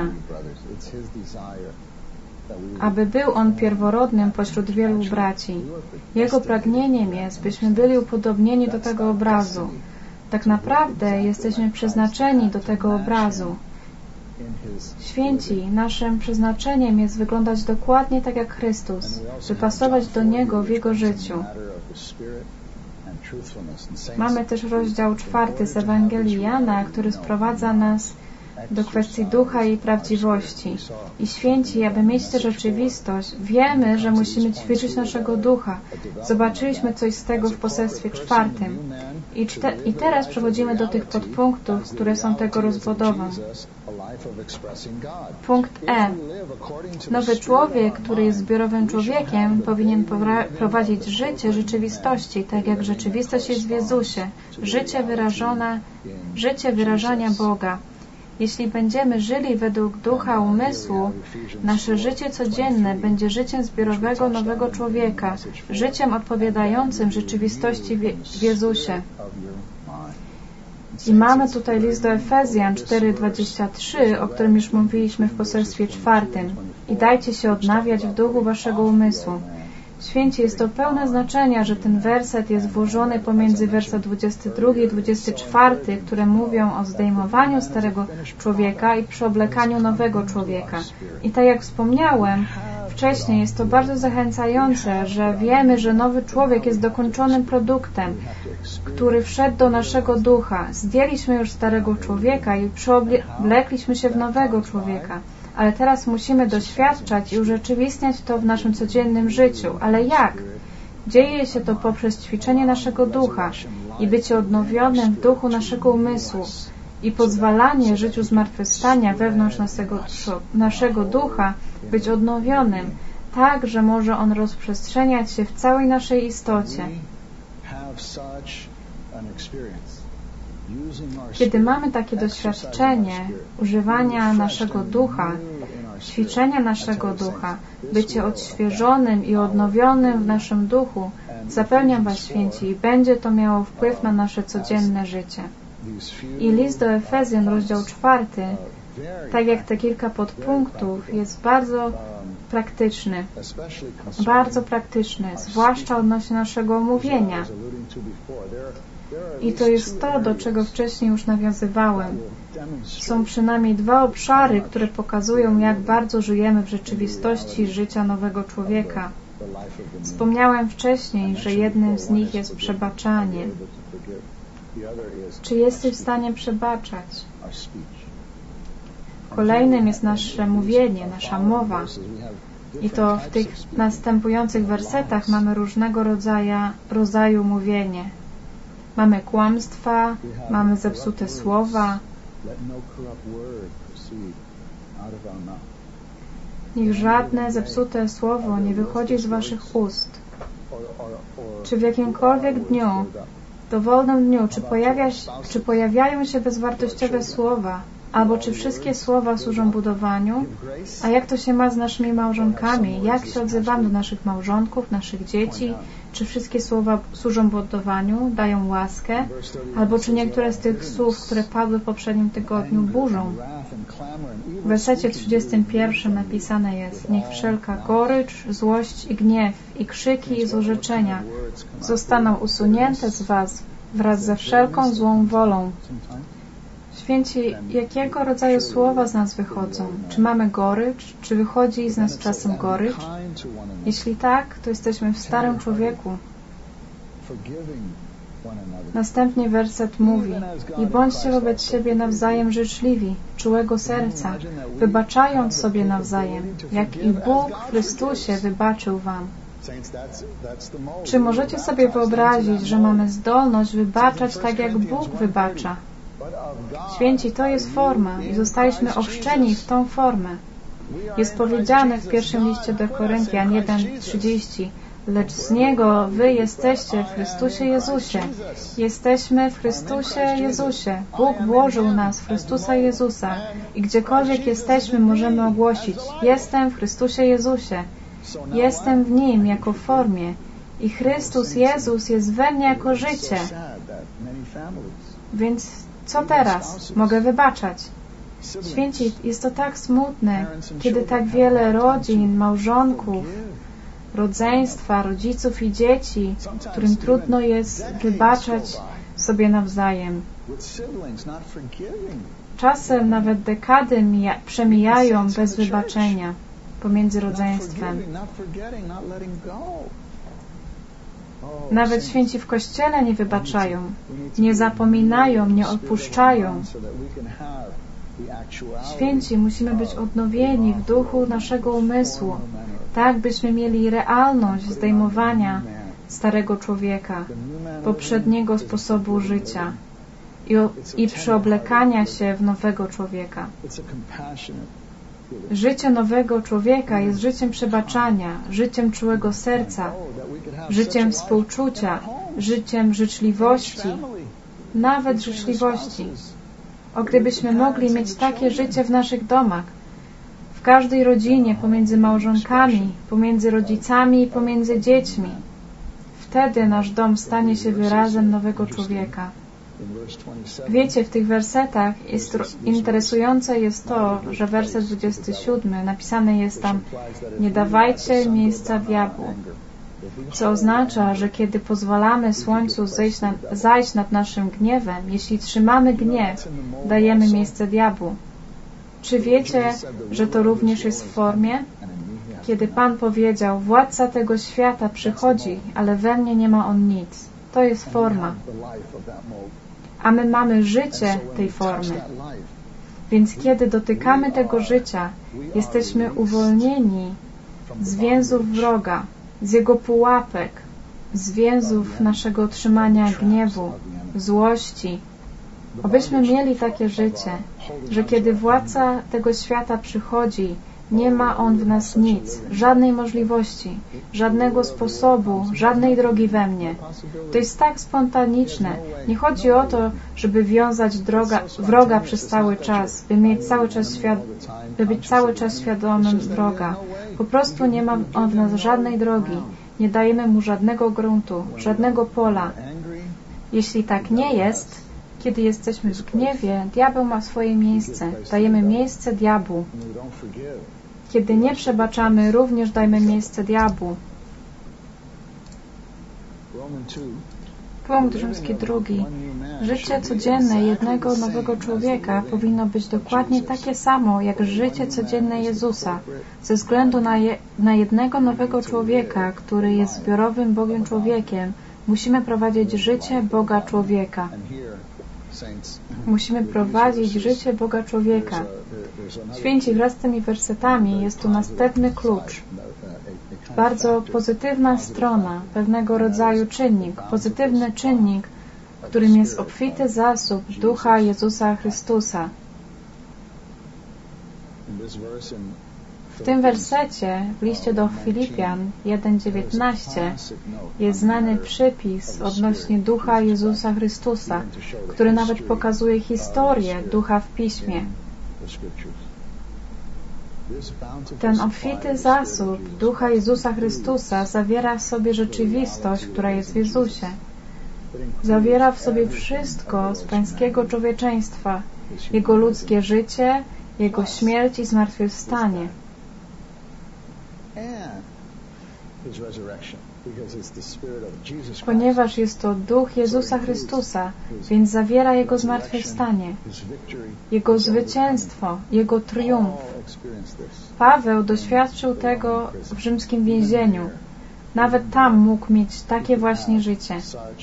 aby był On pierworodnym pośród wielu braci. Jego pragnieniem jest, byśmy byli upodobnieni do tego obrazu. Tak naprawdę jesteśmy przeznaczeni do tego obrazu. Święci, naszym przeznaczeniem jest wyglądać dokładnie tak jak Chrystus, by pasować do Niego w Jego życiu. Mamy też rozdział 4 z Ewangelii Jana, który sprowadza nas do kwestii ducha i prawdziwości. I święci, aby mieć tę rzeczywistość, wiemy, że musimy ćwiczyć naszego ducha. Zobaczyliśmy coś z tego w poselstwie 4. I teraz przechodzimy do tych podpunktów, które są tego rozbudową. Punkt E. Nowy człowiek, który jest zbiorowym człowiekiem, powinien prowadzić życie rzeczywistości, tak jak rzeczywistość jest w Jezusie. Życie wyrażania Boga. Jeśli będziemy żyli według ducha umysłu, nasze życie codzienne będzie życiem zbiorowego nowego człowieka, życiem odpowiadającym rzeczywistości w Jezusie. I mamy tutaj list do Efezjan 4:23, o którym już mówiliśmy w poselstwie 4. I dajcie się odnawiać w duchu waszego umysłu. Święci, jest to pełne znaczenia, że ten werset jest włożony pomiędzy werset 22 i 24, które mówią o zdejmowaniu starego człowieka i przyoblekaniu nowego człowieka. I tak jak wspomniałem wcześniej, jest to bardzo zachęcające, że wiemy, że nowy człowiek jest dokończonym produktem, który wszedł do naszego ducha. Zdjęliśmy już starego człowieka i przyoblekliśmy się w nowego człowieka. Ale teraz musimy doświadczać i urzeczywistniać to w naszym codziennym życiu. Ale jak? Dzieje się to poprzez ćwiczenie naszego ducha i bycie odnowionym w duchu naszego umysłu i pozwalanie życiu zmartwychwstania wewnątrz naszego ducha być odnowionym, tak, że może on rozprzestrzeniać się w całej naszej istocie. Kiedy mamy takie doświadczenie używania naszego ducha, ćwiczenia naszego ducha, bycie odświeżonym i odnowionym w naszym duchu, zapewniam Was, święci, będzie to miało wpływ na nasze codzienne życie. I list do Efezjan, rozdział 4, tak jak te kilka podpunktów, jest bardzo praktyczny, zwłaszcza odnośnie naszego omówienia. I to jest to, do czego wcześniej już nawiązywałem. Są przynajmniej 2 obszary, które pokazują, jak bardzo żyjemy w rzeczywistości życia nowego człowieka. Wspomniałem wcześniej, że jednym z nich jest przebaczanie. Czy jesteś w stanie przebaczać? Kolejnym jest nasze mówienie, nasza mowa. I to w tych następujących wersetach mamy różnego rodzaju mówienie. Mamy kłamstwa, mamy zepsute słowa. Niech żadne zepsute słowo nie wychodzi z waszych ust. Czy w jakimkolwiek dniu, dowolnym dniu, czy pojawiają się bezwartościowe słowa, albo czy wszystkie słowa służą budowaniu? A jak to się ma z naszymi małżonkami? Jak się odzywamy do naszych małżonków, naszych dzieci? Czy wszystkie słowa służą budowaniu, dają łaskę? Albo czy niektóre z tych słów, które padły w poprzednim tygodniu, burzą? W wersecie 31 napisane jest: niech wszelka gorycz, złość i gniew, i krzyki i złorzeczenia zostaną usunięte z was wraz ze wszelką złą wolą. Święci, jakiego rodzaju słowa z nas wychodzą? Czy mamy gorycz? Czy wychodzi z nas czasem gorycz? Jeśli tak, to jesteśmy w starym człowieku. Następnie werset mówi: i bądźcie wobec siebie nawzajem życzliwi, czułego serca, wybaczając sobie nawzajem, jak i Bóg w Chrystusie wybaczył wam. Czy możecie sobie wyobrazić, że mamy zdolność wybaczać tak, jak Bóg wybacza? Święci, to jest forma i zostaliśmy ochrzczeni w tą formę. Jest powiedziane w pierwszym liście do Koryntian 1:30: lecz z Niego wy jesteście w Chrystusie Jezusie. Jesteśmy w Chrystusie Jezusie. Bóg włożył nas w Chrystusa Jezusa i gdziekolwiek jesteśmy, możemy ogłosić: jestem w Chrystusie Jezusie. Jestem w Nim jako w formie i Chrystus Jezus jest we mnie jako życie. Więc co teraz? Mogę wybaczać. Święci, jest to tak smutne, kiedy tak wiele rodzin, małżonków, rodzeństwa, rodziców i dzieci, którym trudno jest wybaczać sobie nawzajem. Czasem nawet dekady przemijają bez wybaczenia pomiędzy rodzeństwem. Nawet święci w Kościele nie wybaczają, nie zapominają, nie odpuszczają. Święci, musimy być odnowieni w duchu naszego umysłu, tak byśmy mieli realność zdejmowania starego człowieka, poprzedniego sposobu życia i przeoblekania się w nowego człowieka. Życie nowego człowieka jest życiem przebaczania, życiem czułego serca, życiem współczucia, życiem życzliwości, nawet życzliwości. O, gdybyśmy mogli mieć takie życie w naszych domach, w każdej rodzinie, pomiędzy małżonkami, pomiędzy rodzicami i pomiędzy dziećmi. Wtedy nasz dom stanie się wyrazem nowego człowieka. Wiecie, w tych wersetach interesujące jest to, że werset 27 napisane jest tam: nie dawajcie miejsca diabłu. Co oznacza, że kiedy pozwalamy słońcu zajść nad naszym gniewem, jeśli trzymamy gniew, dajemy miejsce diabłu. Czy wiecie, że to również jest w formie? Kiedy Pan powiedział: władca tego świata przychodzi, ale we mnie nie ma on nic. To jest forma. A my mamy życie tej formy. Więc kiedy dotykamy tego życia, jesteśmy uwolnieni z więzów wroga, z jego pułapek, z więzów naszego trzymania gniewu, złości. Obyśmy mieli takie życie, że kiedy władca tego świata przychodzi, nie ma on w nas nic, żadnej możliwości, żadnego sposobu, żadnej drogi we mnie. To jest tak spontaniczne. Nie chodzi o to, żeby wiązać wroga przez cały czas, by być cały czas świadomym wroga. Po prostu nie ma on w nas żadnej drogi. Nie dajemy mu żadnego gruntu, żadnego pola. Jeśli tak nie jest, kiedy jesteśmy w gniewie, diabeł ma swoje miejsce. Dajemy miejsce diabłu. Kiedy nie przebaczamy, również dajmy miejsce diabłu. Punkt rzymski 2. Życie codzienne jednego nowego człowieka powinno być dokładnie takie samo, jak życie codzienne Jezusa. Ze względu na jednego nowego człowieka, który jest zbiorowym Bogiem człowiekiem, musimy prowadzić życie Boga człowieka. Musimy prowadzić życie Boga człowieka. Święci, wraz z tymi wersetami jest tu następny klucz. Bardzo pozytywna strona, pewnego rodzaju czynnik, pozytywny czynnik, którym jest obfity zasób Ducha Jezusa Chrystusa. W tym wersecie, w liście do Filipian 1:19, jest znany przypis odnośnie Ducha Jezusa Chrystusa, który nawet pokazuje historię Ducha w Piśmie. Ten obfity zasób Ducha Jezusa Chrystusa zawiera w sobie rzeczywistość, która jest w Jezusie. Zawiera w sobie wszystko z pańskiego człowieczeństwa, Jego ludzkie życie, Jego śmierć i zmartwychwstanie. Ponieważ jest to Duch Jezusa Chrystusa, więc zawiera Jego zmartwychwstanie, Jego zwycięstwo, Jego triumf. Paweł doświadczył tego w rzymskim więzieniu. Nawet tam mógł mieć takie właśnie życie.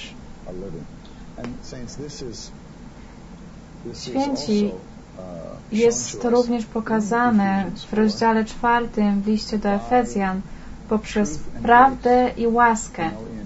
Święci, jest to również pokazane w rozdziale 4 w liście do Efezjan poprzez prawdę i łaskę.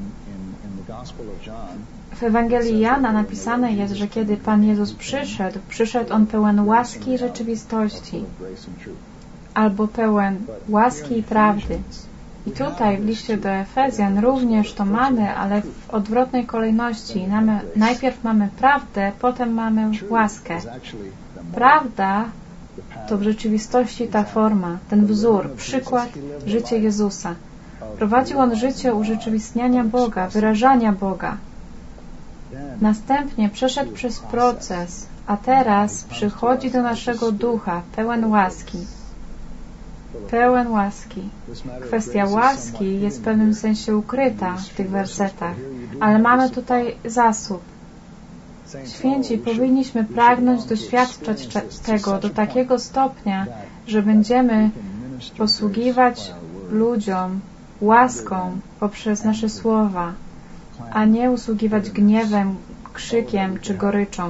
W Ewangelii Jana napisane jest, że kiedy Pan Jezus przyszedł On pełen łaski i rzeczywistości, albo pełen łaski i prawdy. I tutaj w liście do Efezjan również to mamy, ale w odwrotnej kolejności. Najpierw mamy prawdę, potem mamy łaskę. Prawda to w rzeczywistości ta forma, ten wzór, przykład, życie Jezusa. Prowadził On życie urzeczywistniania Boga, wyrażania Boga. Następnie przeszedł przez proces, a teraz przychodzi do naszego ducha, pełen łaski. Pełen łaski. Kwestia łaski jest w pewnym sensie ukryta w tych wersetach, ale mamy tutaj zasób. Święci, powinniśmy pragnąć doświadczać tego do takiego stopnia, że będziemy posługiwać ludziom łaską poprzez nasze słowa, a nie usługiwać gniewem, krzykiem czy goryczą.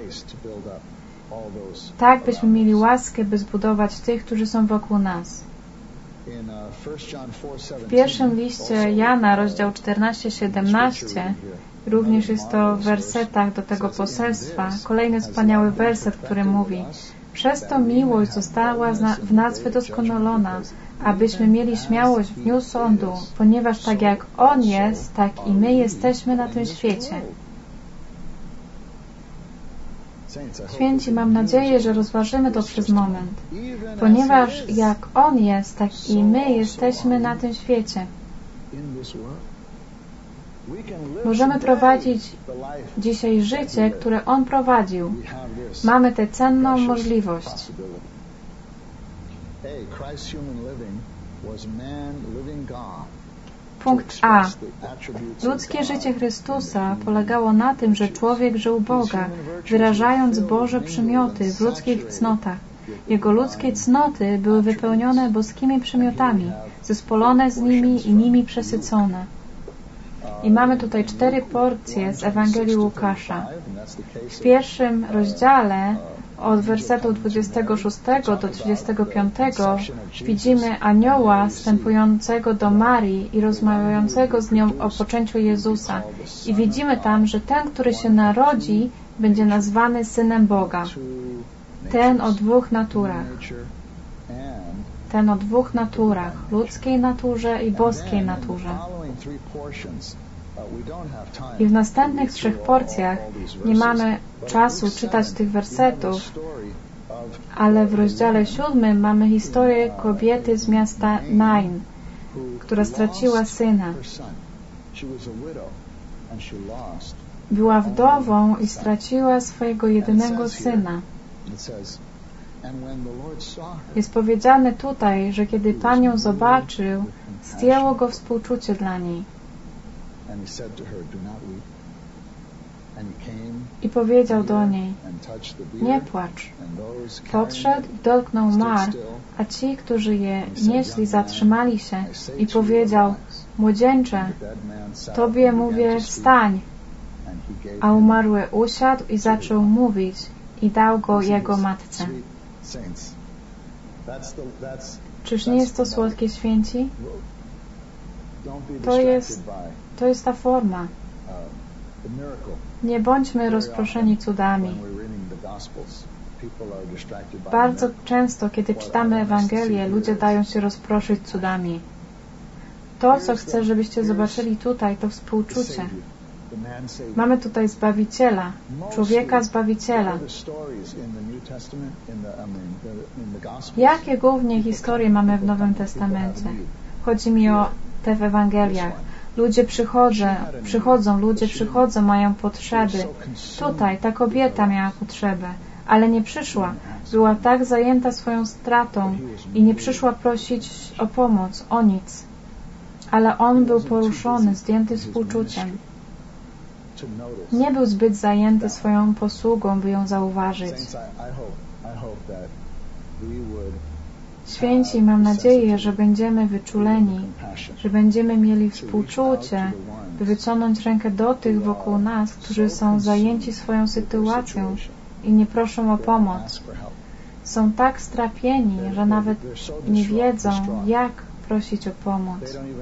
Tak byśmy mieli łaskę, by zbudować tych, którzy są wokół nas. W pierwszym liście Jana, rozdział 14-17, również jest to w wersetach do tego poselstwa, kolejny wspaniały werset, który mówi: przez to miłość została w nas wydoskonalona, abyśmy mieli śmiałość w dniu sądu, ponieważ tak jak On jest, tak i my jesteśmy na tym świecie. Święci, mam nadzieję, że rozważymy to przez moment. Ponieważ jak On jest, tak i my jesteśmy na tym świecie. Możemy prowadzić dzisiaj życie, które On prowadził. Mamy tę cenną możliwość. Punkt A. Ludzkie życie Chrystusa polegało na tym, że człowiek żył Boga, wyrażając Boże przymioty w ludzkich cnotach. Jego ludzkie cnoty były wypełnione boskimi przymiotami, zespolone z nimi i nimi przesycone. I mamy tutaj 4 porcje z Ewangelii Łukasza. W pierwszym rozdziale od wersetu 26 do 35 widzimy anioła wstępującego do Marii i rozmawiającego z nią o poczęciu Jezusa. I widzimy tam, że ten, który się narodzi, będzie nazwany Synem Boga. Ten o 2 naturach. Ten o 2 naturach, ludzkiej naturze i boskiej naturze. I w następnych 3 porcjach nie mamy czasu czytać tych wersetów, ale w rozdziale 7 mamy historię kobiety z miasta Nain, która straciła syna. Była wdową i straciła swojego jedynego syna. Jest powiedziane tutaj, że kiedy Pan ją zobaczył, zdjęło go współczucie dla niej. I powiedział do niej: nie płacz. Podszedł i dotknął Mar, a ci, którzy je nieśli, zatrzymali się i powiedział: młodzieńcze, tobie mówię, wstań. A umarły usiadł i zaczął mówić i dał go jego matce. Czyż nie jest to słodkie, święci? To jest ta forma. Nie bądźmy rozproszeni cudami. Bardzo często, kiedy czytamy Ewangelię, ludzie dają się rozproszyć cudami. To, co chcę, żebyście zobaczyli tutaj, to współczucie. Mamy tutaj Zbawiciela, człowieka Zbawiciela. Jakie głównie historie mamy w Nowym Testamencie? Chodzi mi o te w Ewangeliach. Ludzie przychodzą, mają potrzeby. Tutaj ta kobieta miała potrzebę, ale nie przyszła. Była tak zajęta swoją stratą i nie przyszła prosić o pomoc, o nic. Ale on był poruszony, zdjęty współczuciem. Nie był zbyt zajęty swoją posługą, by ją zauważyć. Święci, mam nadzieję, że będziemy wyczuleni, że będziemy mieli współczucie, by wyciągnąć rękę do tych wokół nas, którzy są zajęci swoją sytuacją i nie proszą o pomoc. Są tak strapieni, że nawet nie wiedzą, jak prosić o pomoc.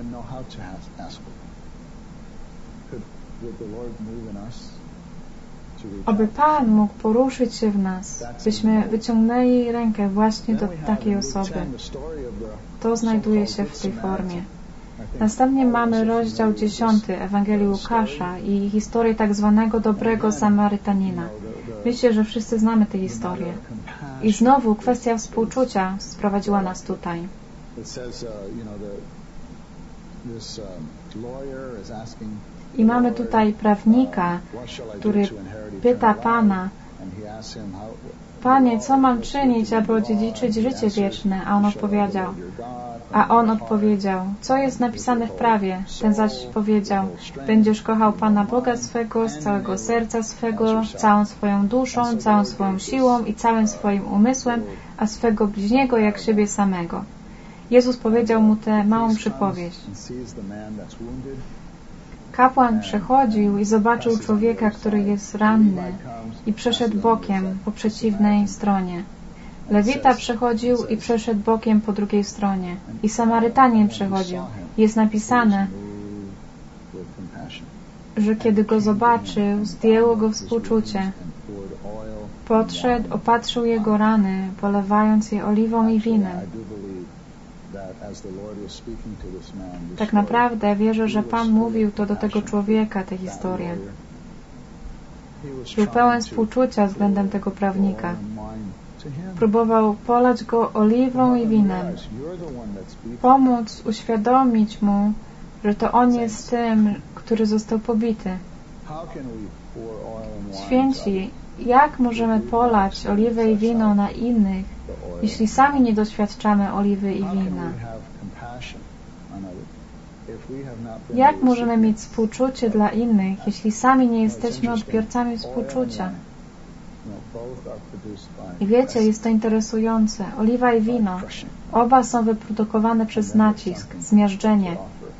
Oby Pan mógł poruszyć się w nas, byśmy wyciągnęli rękę właśnie do takiej osoby. To znajduje się w tej formie. Następnie mamy rozdział 10 Ewangelii Łukasza i historię tak zwanego dobrego Samarytanina. Myślę, że wszyscy znamy tę historię. I znowu kwestia współczucia sprowadziła nas tutaj. I mamy tutaj prawnika, który pyta Pana: Panie, co mam czynić, aby odziedziczyć życie wieczne? A on odpowiedział: co jest napisane w prawie? Ten zaś powiedział: będziesz kochał Pana Boga swego z całego serca swego, całą swoją duszą, całą swoją siłą i całym swoim umysłem, a swego bliźniego jak siebie samego. Jezus powiedział mu tę małą przypowieść. Kapłan przechodził i zobaczył człowieka, który jest ranny, i przeszedł bokiem po przeciwnej stronie. Lewita przechodził i przeszedł bokiem po drugiej stronie. I Samarytanin przechodził. Jest napisane, że kiedy go zobaczył, zdjęło go współczucie. Podszedł, opatrzył jego rany, polewając je oliwą i winem. Tak naprawdę wierzę, że Pan mówił to do tego człowieka, tę historię. Był pełen współczucia względem tego prawnika. Próbował polać go oliwą i winem. Pomóc, uświadomić mu, że to on jest tym, który został pobity. Święci, jak możemy polać oliwę i wino na innych, jeśli sami nie doświadczamy oliwy i wina? Jak możemy mieć współczucie dla innych, jeśli sami nie jesteśmy odbiorcami współczucia? I wiecie, jest to interesujące. Oliwa i wino, oba są wyprodukowane przez nacisk, zmiażdżenie.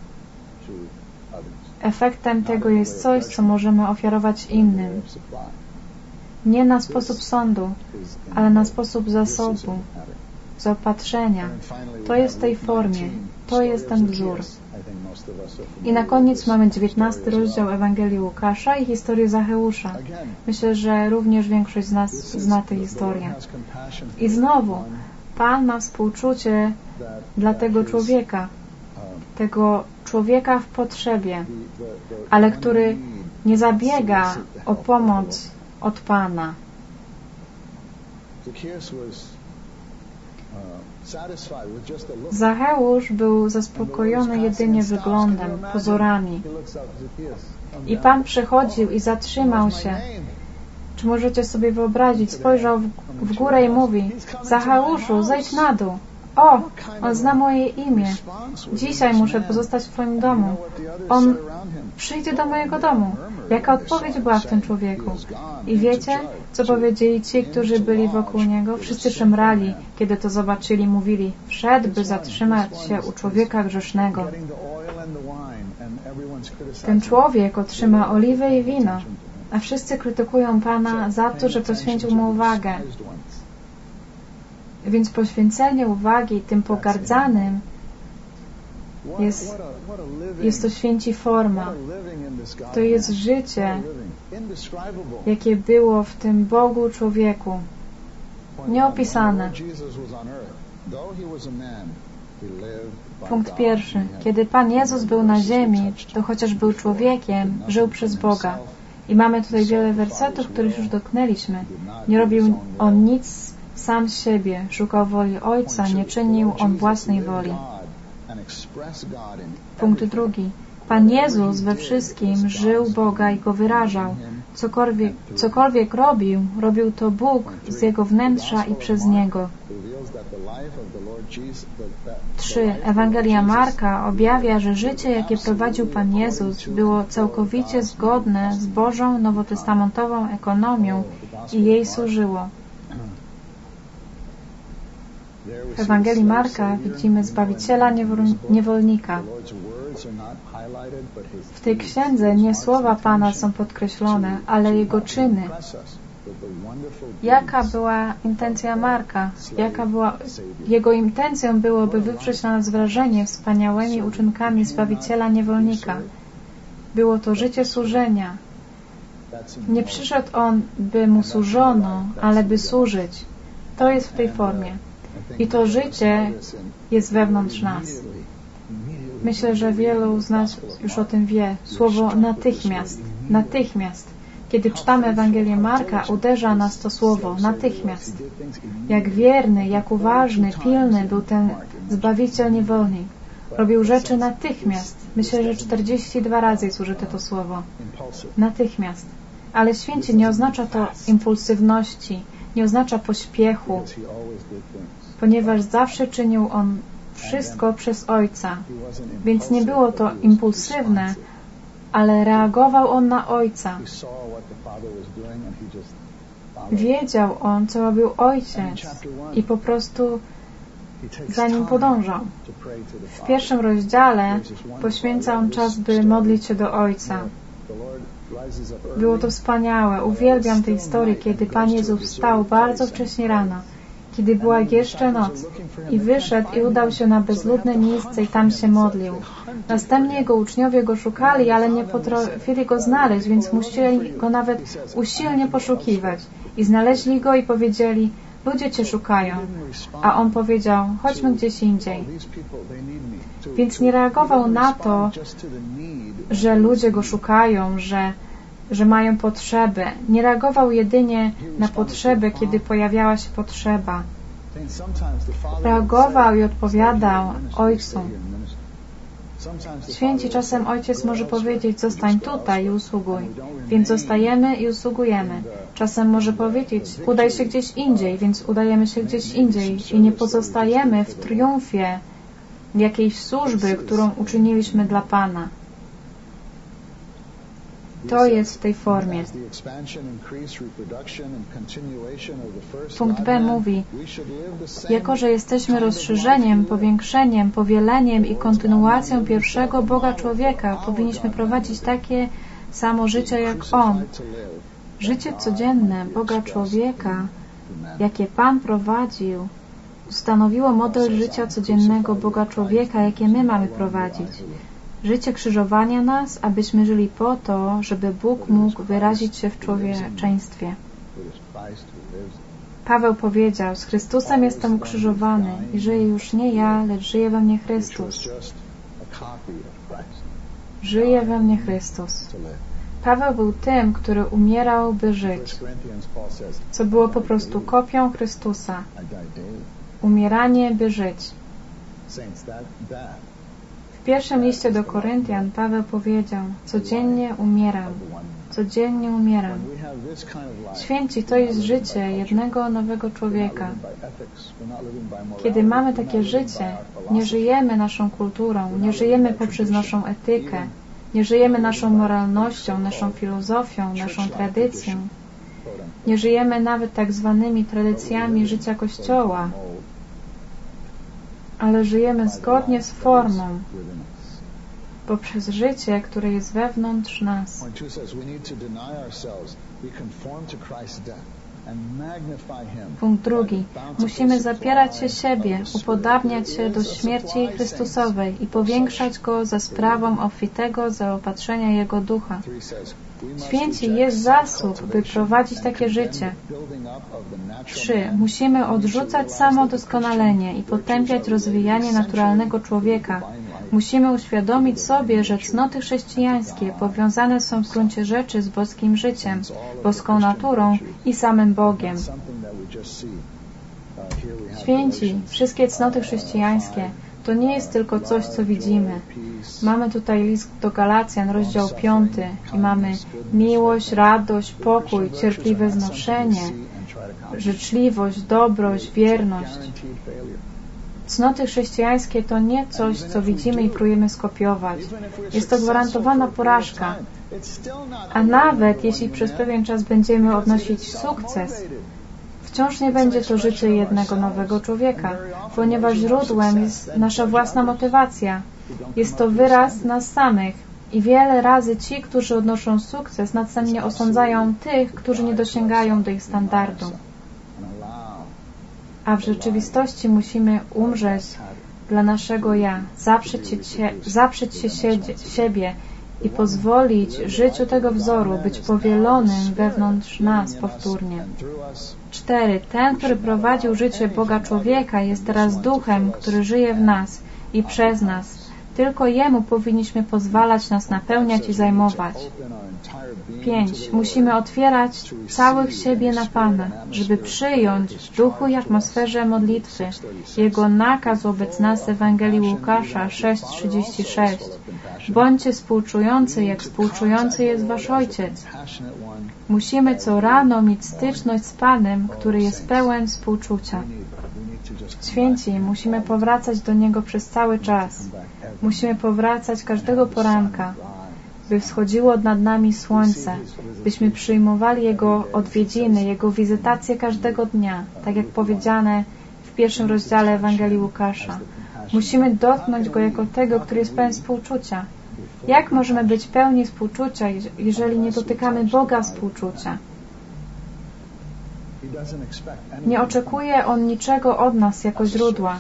Efektem tego jest coś, co możemy ofiarować innym. Nie na sposób sądu, ale na sposób zasobu, zaopatrzenia. To jest w tej formie. To jest ten wzór. I na koniec mamy 19 rozdział Ewangelii Łukasza i historię Zacheusza. Myślę, że również większość z nas zna tę historię. I znowu, Pan ma współczucie dla tego człowieka w potrzebie, ale który nie zabiega o pomoc od Pana. Zacheusz był zaspokojony jedynie wyglądem, pozorami. I Pan przychodził i zatrzymał się. Czy możecie sobie wyobrazić? Spojrzał w górę i mówi: Zacheuszu, zejdź na dół. O, on zna moje imię. Dzisiaj muszę pozostać w Twoim domu. On przyjdzie do mojego domu. Jaka odpowiedź była w tym człowieku? I wiecie, co powiedzieli ci, którzy byli wokół niego? Wszyscy szemrali, kiedy to zobaczyli. Mówili: wszedł, by zatrzymać się u człowieka grzesznego. Ten człowiek otrzyma oliwę i wino, a wszyscy krytykują Pana za to, że poświęcił mu uwagę. Więc poświęcenie uwagi tym pogardzanym jest to święci forma. To jest życie, jakie było w tym Bogu człowieku. Nieopisane. Punkt pierwszy. Kiedy Pan Jezus był na ziemi, to chociaż był człowiekiem, żył przez Boga. I mamy tutaj wiele wersetów, których już dotknęliśmy. Nie robił On nic sam z siebie, szukał woli Ojca, nie czynił On własnej woli. Punkt drugi. Pan Jezus we wszystkim żył Boga i Go wyrażał. Cokolwiek robił to Bóg z Jego wnętrza i przez Niego. 3. Ewangelia Marka objawia, że życie, jakie prowadził Pan Jezus, było całkowicie zgodne z Bożą nowotestamentową ekonomią i jej służyło. W Ewangelii Marka widzimy Zbawiciela niewolnika. W tej księdze nie słowa Pana są podkreślone, ale Jego czyny. Jaka była intencja Marka? Jego intencją było, by wywrzeć na nas wrażenie wspaniałymi uczynkami Zbawiciela niewolnika. Było to życie służenia. Nie przyszedł On, by Mu służono, ale by służyć. To jest w tej formie. I to życie jest wewnątrz nas. Myślę, że wielu z nas już o tym wie. Słowo natychmiast. Natychmiast. Kiedy czytamy Ewangelię Marka, uderza nas to słowo natychmiast. Jak wierny, jak uważny, pilny był ten Zbawiciel niewolnik. Robił rzeczy natychmiast. Myślę, że 42 razy jest użyte to słowo. Natychmiast. Ale święcie nie oznacza to impulsywności, nie oznacza pośpiechu, ponieważ zawsze czynił On wszystko przez Ojca. Więc nie było to impulsywne, ale reagował On na Ojca. Wiedział On, co robił Ojciec i po prostu za Nim podążał. W pierwszym rozdziale poświęca On czas, by modlić się do Ojca. Było to wspaniałe. Uwielbiam tę historię, kiedy Pan Jezus wstał bardzo wcześnie rano, kiedy była jeszcze noc, i wyszedł i udał się na bezludne miejsce i tam się modlił. Następnie Jego uczniowie Go szukali, ale nie potrafili Go znaleźć, więc musieli Go nawet usilnie poszukiwać. I znaleźli Go i powiedzieli: ludzie Cię szukają. A On powiedział: chodźmy gdzieś indziej. Więc nie reagował na to, że ludzie Go szukają, że mają potrzeby. Nie reagował jedynie na potrzebę, kiedy pojawiała się potrzeba. Reagował i odpowiadał Ojcu. Święci, czasem Ojciec może powiedzieć: zostań tutaj i usługuj. Więc zostajemy i usługujemy. Czasem może powiedzieć: udaj się gdzieś indziej, więc udajemy się gdzieś indziej i nie pozostajemy w triumfie jakiejś służby, którą uczyniliśmy dla Pana. To jest w tej formie. Punkt B mówi: jako że jesteśmy rozszerzeniem, powiększeniem, powieleniem i kontynuacją pierwszego Boga człowieka, powinniśmy prowadzić takie samo życie jak On. Życie codzienne Boga człowieka, jakie Pan prowadził, ustanowiło model życia codziennego Boga człowieka, jakie my mamy prowadzić. Życie krzyżowania nas, abyśmy żyli po to, żeby Bóg mógł wyrazić się w człowieczeństwie. Paweł powiedział: z Chrystusem jestem ukrzyżowany i żyję już nie ja, lecz żyje we mnie Chrystus. Żyje we mnie Chrystus. Paweł był tym, który umierał, by żyć, co było po prostu kopią Chrystusa. Umieranie, by żyć. W pierwszym liście do Koryntian Paweł powiedział: codziennie umieram, codziennie umieram. Święci, to jest życie jednego nowego człowieka. Kiedy mamy takie życie, nie żyjemy naszą kulturą, nie żyjemy poprzez naszą etykę, nie żyjemy naszą moralnością, naszą filozofią, naszą tradycją. Nie żyjemy nawet tak zwanymi tradycjami życia Kościoła, ale żyjemy zgodnie z formą, poprzez życie, które jest wewnątrz nas. Punkt drugi. Musimy zapierać się siebie, upodabniać się do śmierci Chrystusowej i powiększać Go za sprawą obfitego zaopatrzenia Jego Ducha. Święci, jest zasób, by prowadzić takie życie. 3. Musimy odrzucać samodoskonalenie i potępiać rozwijanie naturalnego człowieka. Musimy uświadomić sobie, że cnoty chrześcijańskie powiązane są w gruncie rzeczy z boskim życiem, boską naturą i samym Bogiem. Święci, wszystkie cnoty chrześcijańskie to nie jest tylko coś, co widzimy. Mamy tutaj list do Galacjan, rozdział 5 i mamy miłość, radość, pokój, cierpliwe znoszenie, życzliwość, dobroć, wierność. Cnoty chrześcijańskie to nie coś, co widzimy i próbujemy skopiować. Jest to gwarantowana porażka. A nawet jeśli przez pewien czas będziemy odnosić sukces, wciąż nie będzie to życie jednego nowego człowieka, ponieważ źródłem jest nasza własna motywacja. Jest to wyraz nas samych. I wiele razy ci, którzy odnoszą sukces, następnie osądzają tych, którzy nie dosięgają do ich standardu. A w rzeczywistości musimy umrzeć dla naszego ja, zaprzeć się siebie i pozwolić życiu tego wzoru być powielonym wewnątrz nas powtórnie. 4. Ten, który prowadził życie Boga człowieka, jest teraz duchem, który żyje w nas i przez nas. Tylko Jemu powinniśmy pozwalać nas napełniać i zajmować. 5. Musimy otwierać całych siebie na Pana, żeby przyjąć w duchu i atmosferze modlitwy Jego nakaz wobec nas z Ewangelii Łukasza 6:36. Bądźcie współczujący, jak współczujący jest Wasz Ojciec. Musimy co rano mieć styczność z Panem, który jest pełen współczucia. Święci, musimy powracać do Niego przez cały czas. Musimy powracać każdego poranka, by wschodziło nad nami słońce, byśmy przyjmowali Jego odwiedziny, Jego wizytacje każdego dnia, tak jak powiedziane w 1 rozdziale Ewangelii Łukasza. Musimy dotknąć Go jako tego, który jest pełen współczucia. Jak możemy być pełni współczucia, jeżeli nie dotykamy Boga współczucia? Nie oczekuje On niczego od nas jako źródła.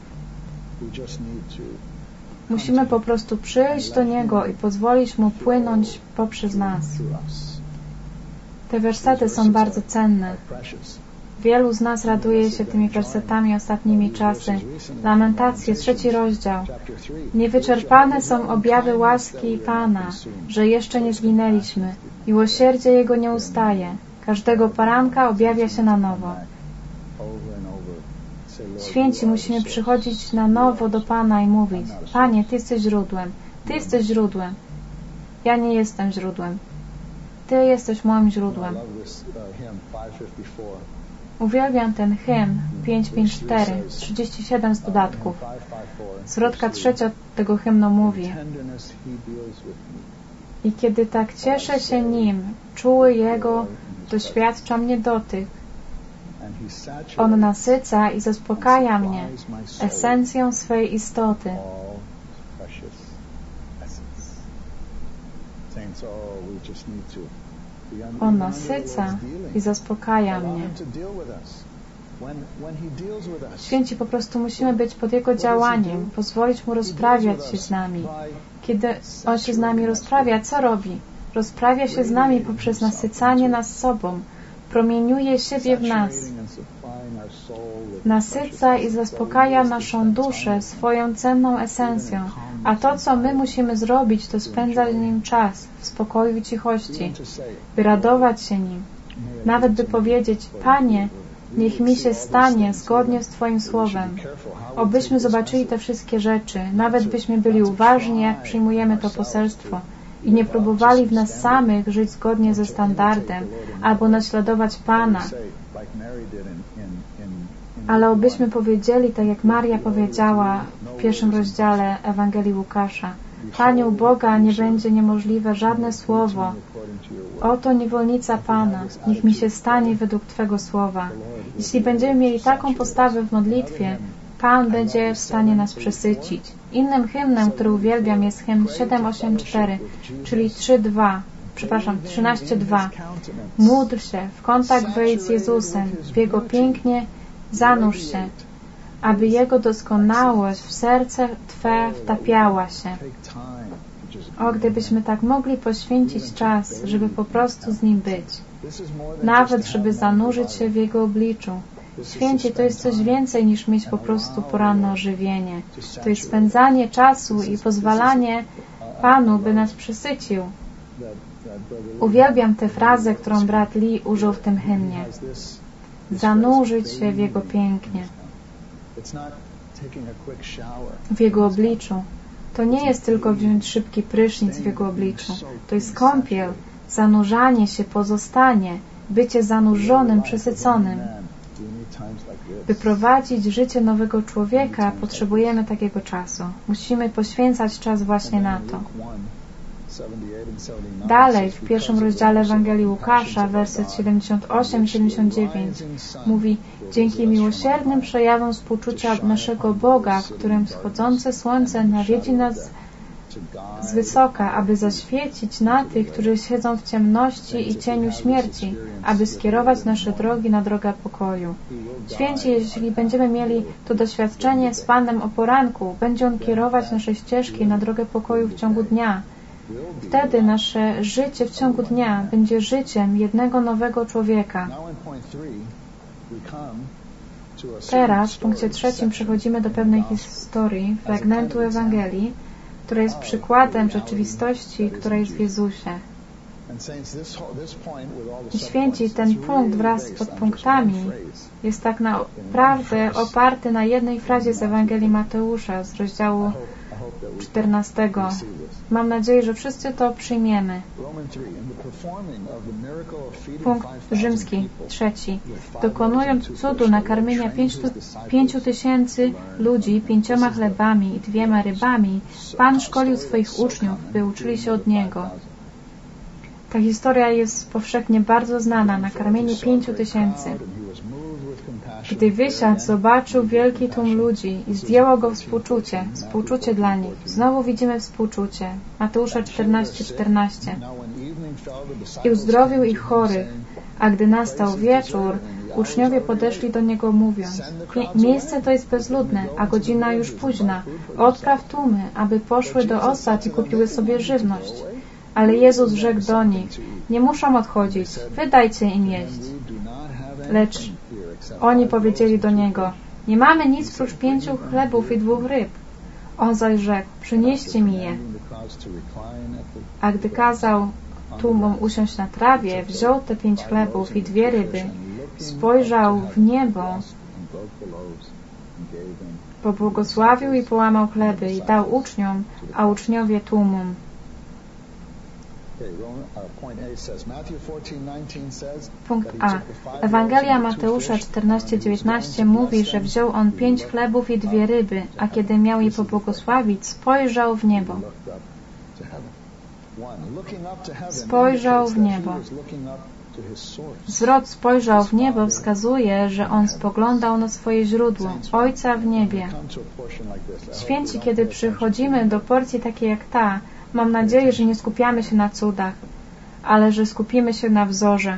Musimy po prostu przyjść do Niego i pozwolić Mu płynąć poprzez nas. Te wersety są bardzo cenne. Wielu z nas raduje się tymi wersetami ostatnimi czasy. Lamentacje, 3 rozdział. Niewyczerpane są objawy łaski Pana, że jeszcze nie zginęliśmy. Miłosierdzie Jego nie ustaje. Każdego poranka objawia się na nowo. Święci, musimy przychodzić na nowo do Pana i mówić: Panie, Ty jesteś źródłem. Ty jesteś źródłem. Ja nie jestem źródłem. Ty jesteś moim źródłem. Uwielbiam ten hymn 554, 37 z dodatków. Zwrotka 3 tego hymnu mówi: i kiedy tak cieszę się Nim, czuły Jego doświadcza mnie dotyk. On nasyca i zaspokaja mnie esencją swej istoty. On nasyca i zaspokaja mnie. Święci, po prostu musimy być pod Jego działaniem, pozwolić Mu rozprawiać się z nami. Kiedy On się z nami rozprawia, co robi? Rozprawia się z nami poprzez nasycanie nas sobą. Promieniuje siebie w nas. Nasyca i zaspokaja naszą duszę swoją cenną esencją. A to, co my musimy zrobić, to spędzać Nim czas w spokoju i cichości, by radować się Nim. Nawet by powiedzieć: Panie, niech mi się stanie zgodnie z Twoim słowem. Obyśmy zobaczyli te wszystkie rzeczy, nawet byśmy byli uważni, jak przyjmujemy to poselstwo i nie próbowali w nas samych żyć zgodnie ze standardem albo naśladować Pana, ale obyśmy powiedzieli, tak jak Maria powiedziała w 1 rozdziale Ewangelii Łukasza: Panie, u Boga nie będzie niemożliwe żadne słowo. Oto niewolnica Pana, niech mi się stanie według Twego słowa. Jeśli będziemy mieli taką postawę w modlitwie, Pan będzie w stanie nas przesycić. Innym hymnem, który uwielbiam, jest hymn 784, czyli 13:2. Módl się, w kontakt wejdź z Jezusem, w Jego pięknie zanurz się, aby Jego doskonałość w serce Twe wtapiała się. O, gdybyśmy tak mogli poświęcić czas, żeby po prostu z Nim być, nawet żeby zanurzyć się w Jego obliczu. Święci, to jest coś więcej niż mieć po prostu poranne ożywienie. To jest spędzanie czasu i pozwalanie Panu, by nas przesycił. Uwielbiam tę frazę, którą brat Lee użył w tym hymnie. Zanurzyć się w Jego pięknie, w Jego obliczu. To nie jest tylko wziąć szybki prysznic w Jego obliczu. To jest kąpiel, zanurzanie się, pozostanie, bycie zanurzonym, przesyconym. By prowadzić życie nowego człowieka, potrzebujemy takiego czasu. Musimy poświęcać czas właśnie na to. Dalej, w 1 rozdziale Ewangelii Łukasza, werset 78-79 mówi: dzięki miłosiernym przejawom współczucia naszego Boga, w którym wschodzące słońce nawiedzi nas z wysoka, aby zaświecić na tych, którzy siedzą w ciemności i cieniu śmierci, aby skierować nasze drogi na drogę pokoju. Święci, jeśli będziemy mieli to doświadczenie z Panem o poranku, będzie On kierować nasze ścieżki na drogę pokoju w ciągu dnia. Wtedy nasze życie w ciągu dnia będzie życiem jednego nowego człowieka. Teraz w punkcie 3 przechodzimy do pewnej historii, fragmentu Ewangelii, które jest przykładem rzeczywistości, która jest w Jezusie. I święci, ten punkt wraz z podpunktami jest tak naprawdę oparty na jednej frazie z Ewangelii Mateusza z rozdziału 14. Mam nadzieję, że wszyscy to przyjmiemy. Punkt rzymski, 3. Dokonując cudu nakarmienia 5000 ludzi 5 chlebami i 2 rybami, Pan szkolił swoich uczniów, by uczyli się od Niego. Ta historia jest powszechnie bardzo znana, nakarmienie 5000. Gdy wysiadł, zobaczył wielki tłum ludzi i zdjęło go współczucie dla nich. Znowu widzimy współczucie. Mateusza 14:14. I uzdrowił ich chorych, a gdy nastał wieczór, uczniowie podeszli do Niego mówiąc: miejsce to jest bezludne, a godzina już późna. Odpraw tłumy, aby poszły do osad i kupiły sobie żywność. Ale Jezus rzekł do nich: nie muszą odchodzić, wydajcie im jeść. Lecz oni powiedzieli do Niego: nie mamy nic prócz 5 chlebów i 2 ryb. On zaś rzekł: przynieście mi je. A gdy kazał tłumom usiąść na trawie, wziął te 5 chlebów i 2 ryby, spojrzał w niebo, pobłogosławił i połamał chleby i dał uczniom, a uczniowie tłumom. Punkt A. Ewangelia Mateusza 14:19 mówi, że wziął on 5 chlebów i 2 ryby, a kiedy miał je pobłogosławić, spojrzał w niebo. Spojrzał w niebo. Zwrot spojrzał w niebo wskazuje, że on spoglądał na swoje źródło, Ojca w niebie. Święci, kiedy przychodzimy do porcji takiej jak ta, mam nadzieję, że nie skupiamy się na cudach, ale że skupimy się na wzorze.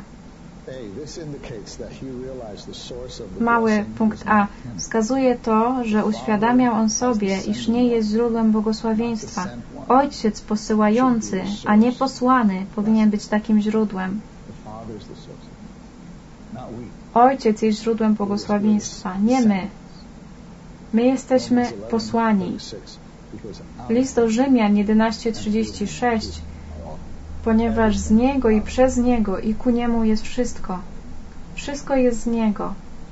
Mały punkt A. Wskazuje to, że uświadamiał on sobie, iż nie jest źródłem błogosławieństwa. Ojciec posyłający, a nie posłany, powinien być takim źródłem. Ojciec jest źródłem błogosławieństwa, nie my. My jesteśmy posłani. List do Rzymian 11:36, ponieważ z Niego i przez Niego i ku Niemu jest wszystko. Wszystko jest z Niego.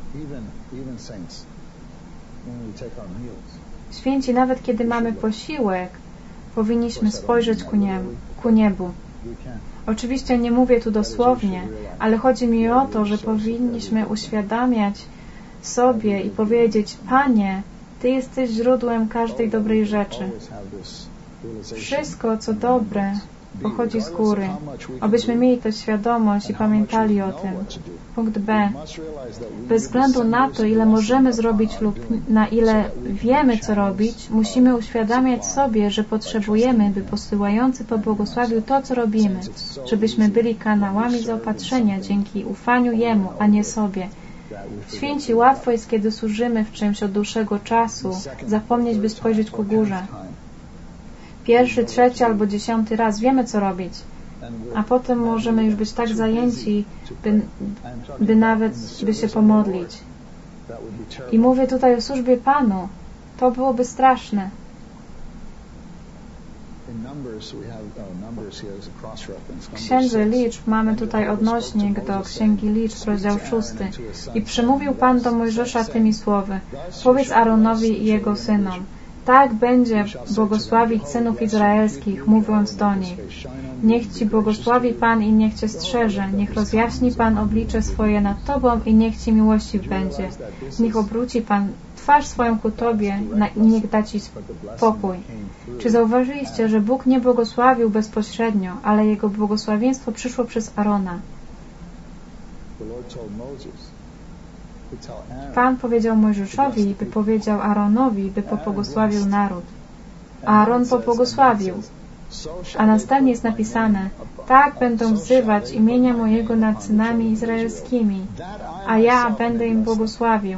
Święci, nawet kiedy mamy posiłek, powinniśmy spojrzeć ku niebu. Oczywiście nie mówię tu dosłownie, ale chodzi mi o to, że powinniśmy uświadamiać sobie i powiedzieć: Panie, Ty jesteś źródłem każdej dobrej rzeczy. Wszystko, co dobre, pochodzi z góry. Abyśmy mieli tę świadomość i pamiętali o tym. Punkt B. Bez względu na to, ile możemy zrobić lub na ile wiemy, co robić, musimy uświadamiać sobie, że potrzebujemy, by posyłający pobłogosławił to, co robimy, żebyśmy byli kanałami zaopatrzenia dzięki ufaniu Jemu, a nie sobie. Święci, łatwo jest, kiedy służymy w czymś od dłuższego czasu, zapomnieć, by spojrzeć ku górze. 1., 3. albo 10. raz wiemy, co robić, a potem możemy już być tak zajęci, by się pomodlić. I mówię tutaj o służbie Panu. To byłoby straszne. W Księdze Liczb mamy tutaj odnośnik do Księgi Liczb, rozdział 6. I przemówił Pan do Mojżesza tymi słowy: powiedz Aaronowi i jego synom: tak będzie błogosławić synów izraelskich, mówiąc do nich: niech Ci błogosławi Pan i niech Cię strzeże, niech rozjaśni Pan oblicze swoje nad Tobą i niech Ci miłościw będzie. Niech obróci Pan twarz swoją ku Tobie i niech da Ci spokój. Czy zauważyliście, że Bóg nie błogosławił bezpośrednio, ale Jego błogosławieństwo przyszło przez Arona? Pan powiedział Mojżeszowi, by powiedział Aaronowi, by pobłogosławił naród. A Aaron pobłogosławił. A następnie jest napisane: tak będą wzywać imienia mojego nad synami izraelskimi, a ja będę im błogosławił.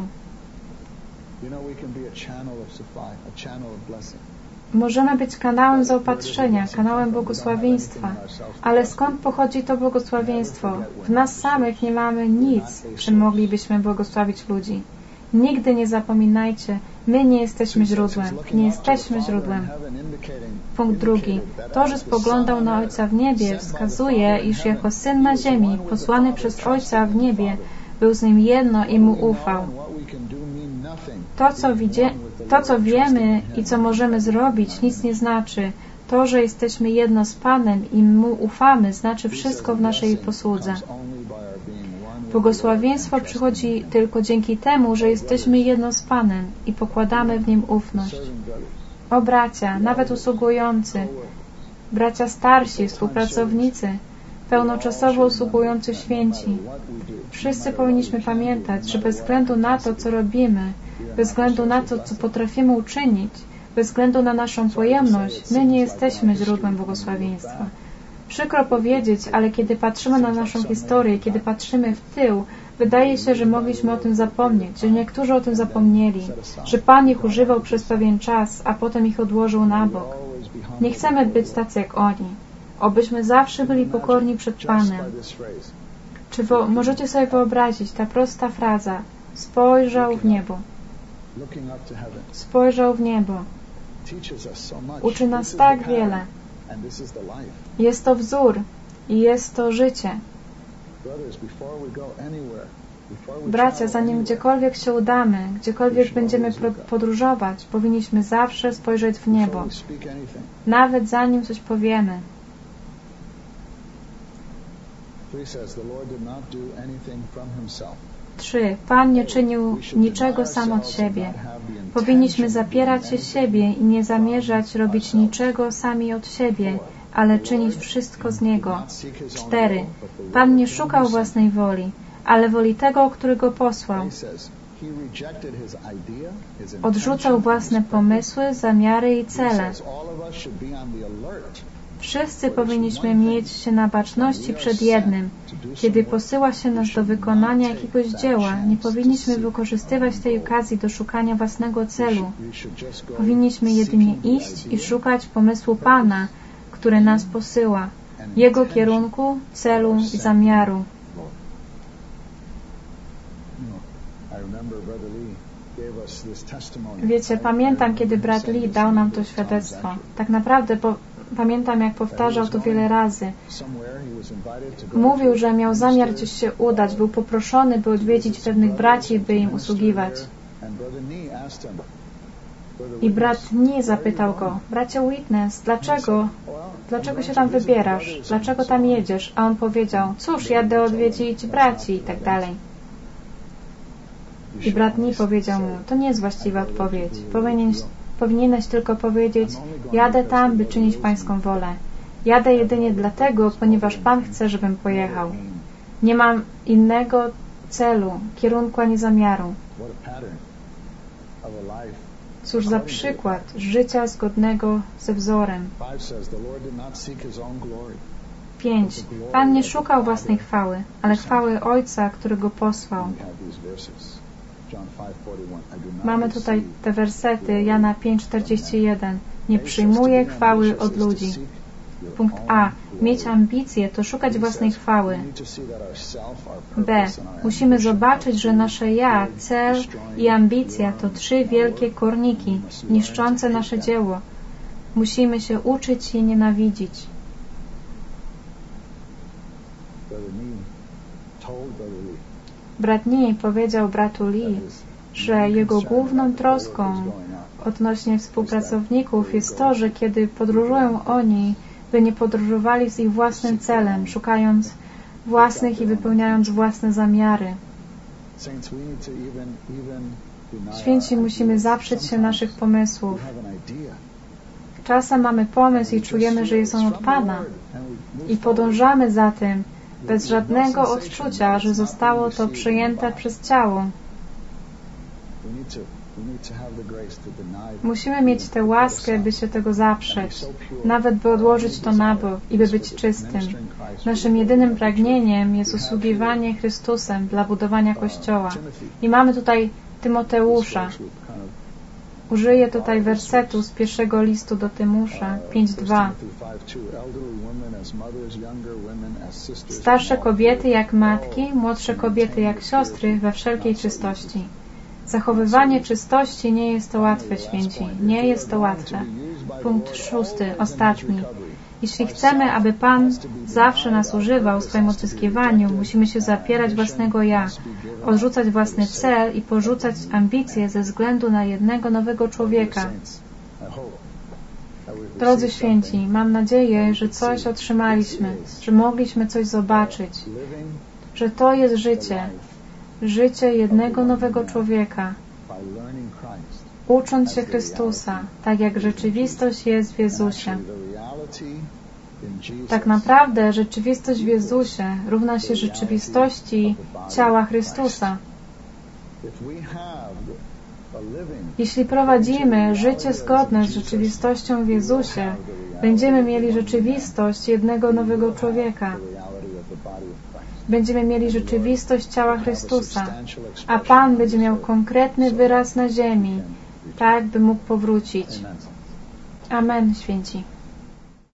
Możemy być kanałem zaopatrzenia, kanałem błogosławieństwa. Ale skąd pochodzi to błogosławieństwo? W nas samych nie mamy nic, czym moglibyśmy błogosławić ludzi. Nigdy nie zapominajcie, my nie jesteśmy źródłem. Nie jesteśmy źródłem. Punkt drugi. To, że spoglądał na Ojca w niebie, wskazuje, iż jako Syn na ziemi, posłany przez Ojca w niebie, był z Nim jedno i Mu ufał. To, co wiemy i co możemy zrobić, nic nie znaczy. To, że jesteśmy jedno z Panem i Mu ufamy, znaczy wszystko w naszej posłudze. Błogosławieństwo przychodzi tylko dzięki temu, że jesteśmy jedno z Panem i pokładamy w Nim ufność. O bracia, nawet usługujący, bracia starsi, współpracownicy, pełnoczasowo usługujący święci. Wszyscy powinniśmy pamiętać, że bez względu na to, co robimy, bez względu na to, co potrafimy uczynić, bez względu na naszą pojemność, my nie jesteśmy źródłem błogosławieństwa. Przykro powiedzieć, ale kiedy patrzymy na naszą historię, kiedy patrzymy w tył, wydaje się, że mogliśmy o tym zapomnieć, że niektórzy o tym zapomnieli, że Pan ich używał przez pewien czas, a potem ich odłożył na bok. Nie chcemy być tacy jak oni. Obyśmy zawsze byli pokorni przed Panem. Czy możecie sobie wyobrazić ta prosta fraza? Spojrzał w niebo. Spojrzał w niebo. Uczy nas tak wiele. Jest to wzór i jest to życie. Bracia, zanim gdziekolwiek się udamy, gdziekolwiek będziemy podróżować, powinniśmy zawsze spojrzeć w niebo. Nawet zanim coś powiemy. 3. Pan nie czynił niczego sam od siebie. Powinniśmy zapierać się siebie i nie zamierzać robić niczego sami od siebie, ale czynić wszystko z Niego. 4. Pan nie szukał własnej woli, ale woli tego, który Go posłał. Odrzucał własne pomysły, zamiary i cele. Wszyscy powinniśmy mieć się na baczności przed jednym. Kiedy posyła się nas do wykonania jakiegoś dzieła, nie powinniśmy wykorzystywać tej okazji do szukania własnego celu. Powinniśmy jedynie iść i szukać pomysłu Pana, który nas posyła, Jego kierunku, celu i zamiaru. Wiecie, pamiętam, kiedy brat Lee dał nam to świadectwo. Tak naprawdę pamiętam, jak powtarzał to wiele razy. Mówił, że miał zamiar gdzieś się udać, był poproszony, by odwiedzić pewnych braci, by im usługiwać. I brat Nie zapytał go: bracie Witness, dlaczego się tam wybierasz? Dlaczego tam jedziesz? A on powiedział: cóż, jadę odwiedzić braci i tak dalej. I brat Nie powiedział mu: to nie jest właściwa odpowiedź. Powinieneś tylko powiedzieć: jadę tam, by czynić Pańską wolę. Jadę jedynie dlatego, ponieważ Pan chce, żebym pojechał. Nie mam innego celu, kierunku ani zamiaru. Cóż za przykład życia zgodnego ze wzorem. 5. Pan nie szukał własnej chwały, ale chwały Ojca, który Go posłał. Mamy tutaj te wersety, Jana 5:41. Nie przyjmuję chwały od ludzi. Punkt A. Mieć ambicje to szukać własnej chwały. B. Musimy zobaczyć, że nasze ja, cel i ambicja to 3 wielkie korniki, niszczące nasze dzieło. Musimy się uczyć je nienawidzić. Brat Nie powiedział bratu Lee, że jego główną troską odnośnie współpracowników jest to, że kiedy podróżują oni, by nie podróżowali z ich własnym celem, szukając własnych i wypełniając własne zamiary. Święci, musimy zaprzeć się naszych pomysłów. Czasem mamy pomysł i czujemy, że jest on od Pana i podążamy za tym, bez żadnego odczucia, że zostało to przyjęte przez ciało. Musimy mieć tę łaskę, by się tego zaprzeć, nawet by odłożyć to na bok i by być czystym. Naszym jedynym pragnieniem jest usługiwanie Chrystusem dla budowania Kościoła. I mamy tutaj Tymoteusza. Użyję tutaj wersetu z pierwszego listu do Tymusza 5:2. Starsze kobiety jak matki, młodsze kobiety jak siostry we wszelkiej czystości. Zachowywanie czystości nie jest to łatwe, święci. Nie jest to łatwe. Punkt 6, ostatni. Jeśli chcemy, aby Pan zawsze nas używał w swoim odzyskiwaniu, musimy się zapierać własnego ja, odrzucać własny cel i porzucać ambicje ze względu na jednego nowego człowieka. Drodzy święci, mam nadzieję, że coś otrzymaliśmy, że mogliśmy coś zobaczyć, że to jest życie, życie jednego nowego człowieka, ucząc się Chrystusa, tak jak rzeczywistość jest w Jezusie. Tak naprawdę rzeczywistość w Jezusie równa się rzeczywistości ciała Chrystusa. Jeśli prowadzimy życie zgodne z rzeczywistością w Jezusie, będziemy mieli rzeczywistość jednego nowego człowieka. Będziemy mieli rzeczywistość ciała Chrystusa, a Pan będzie miał konkretny wyraz na ziemi, tak by mógł powrócić. Amen, święci.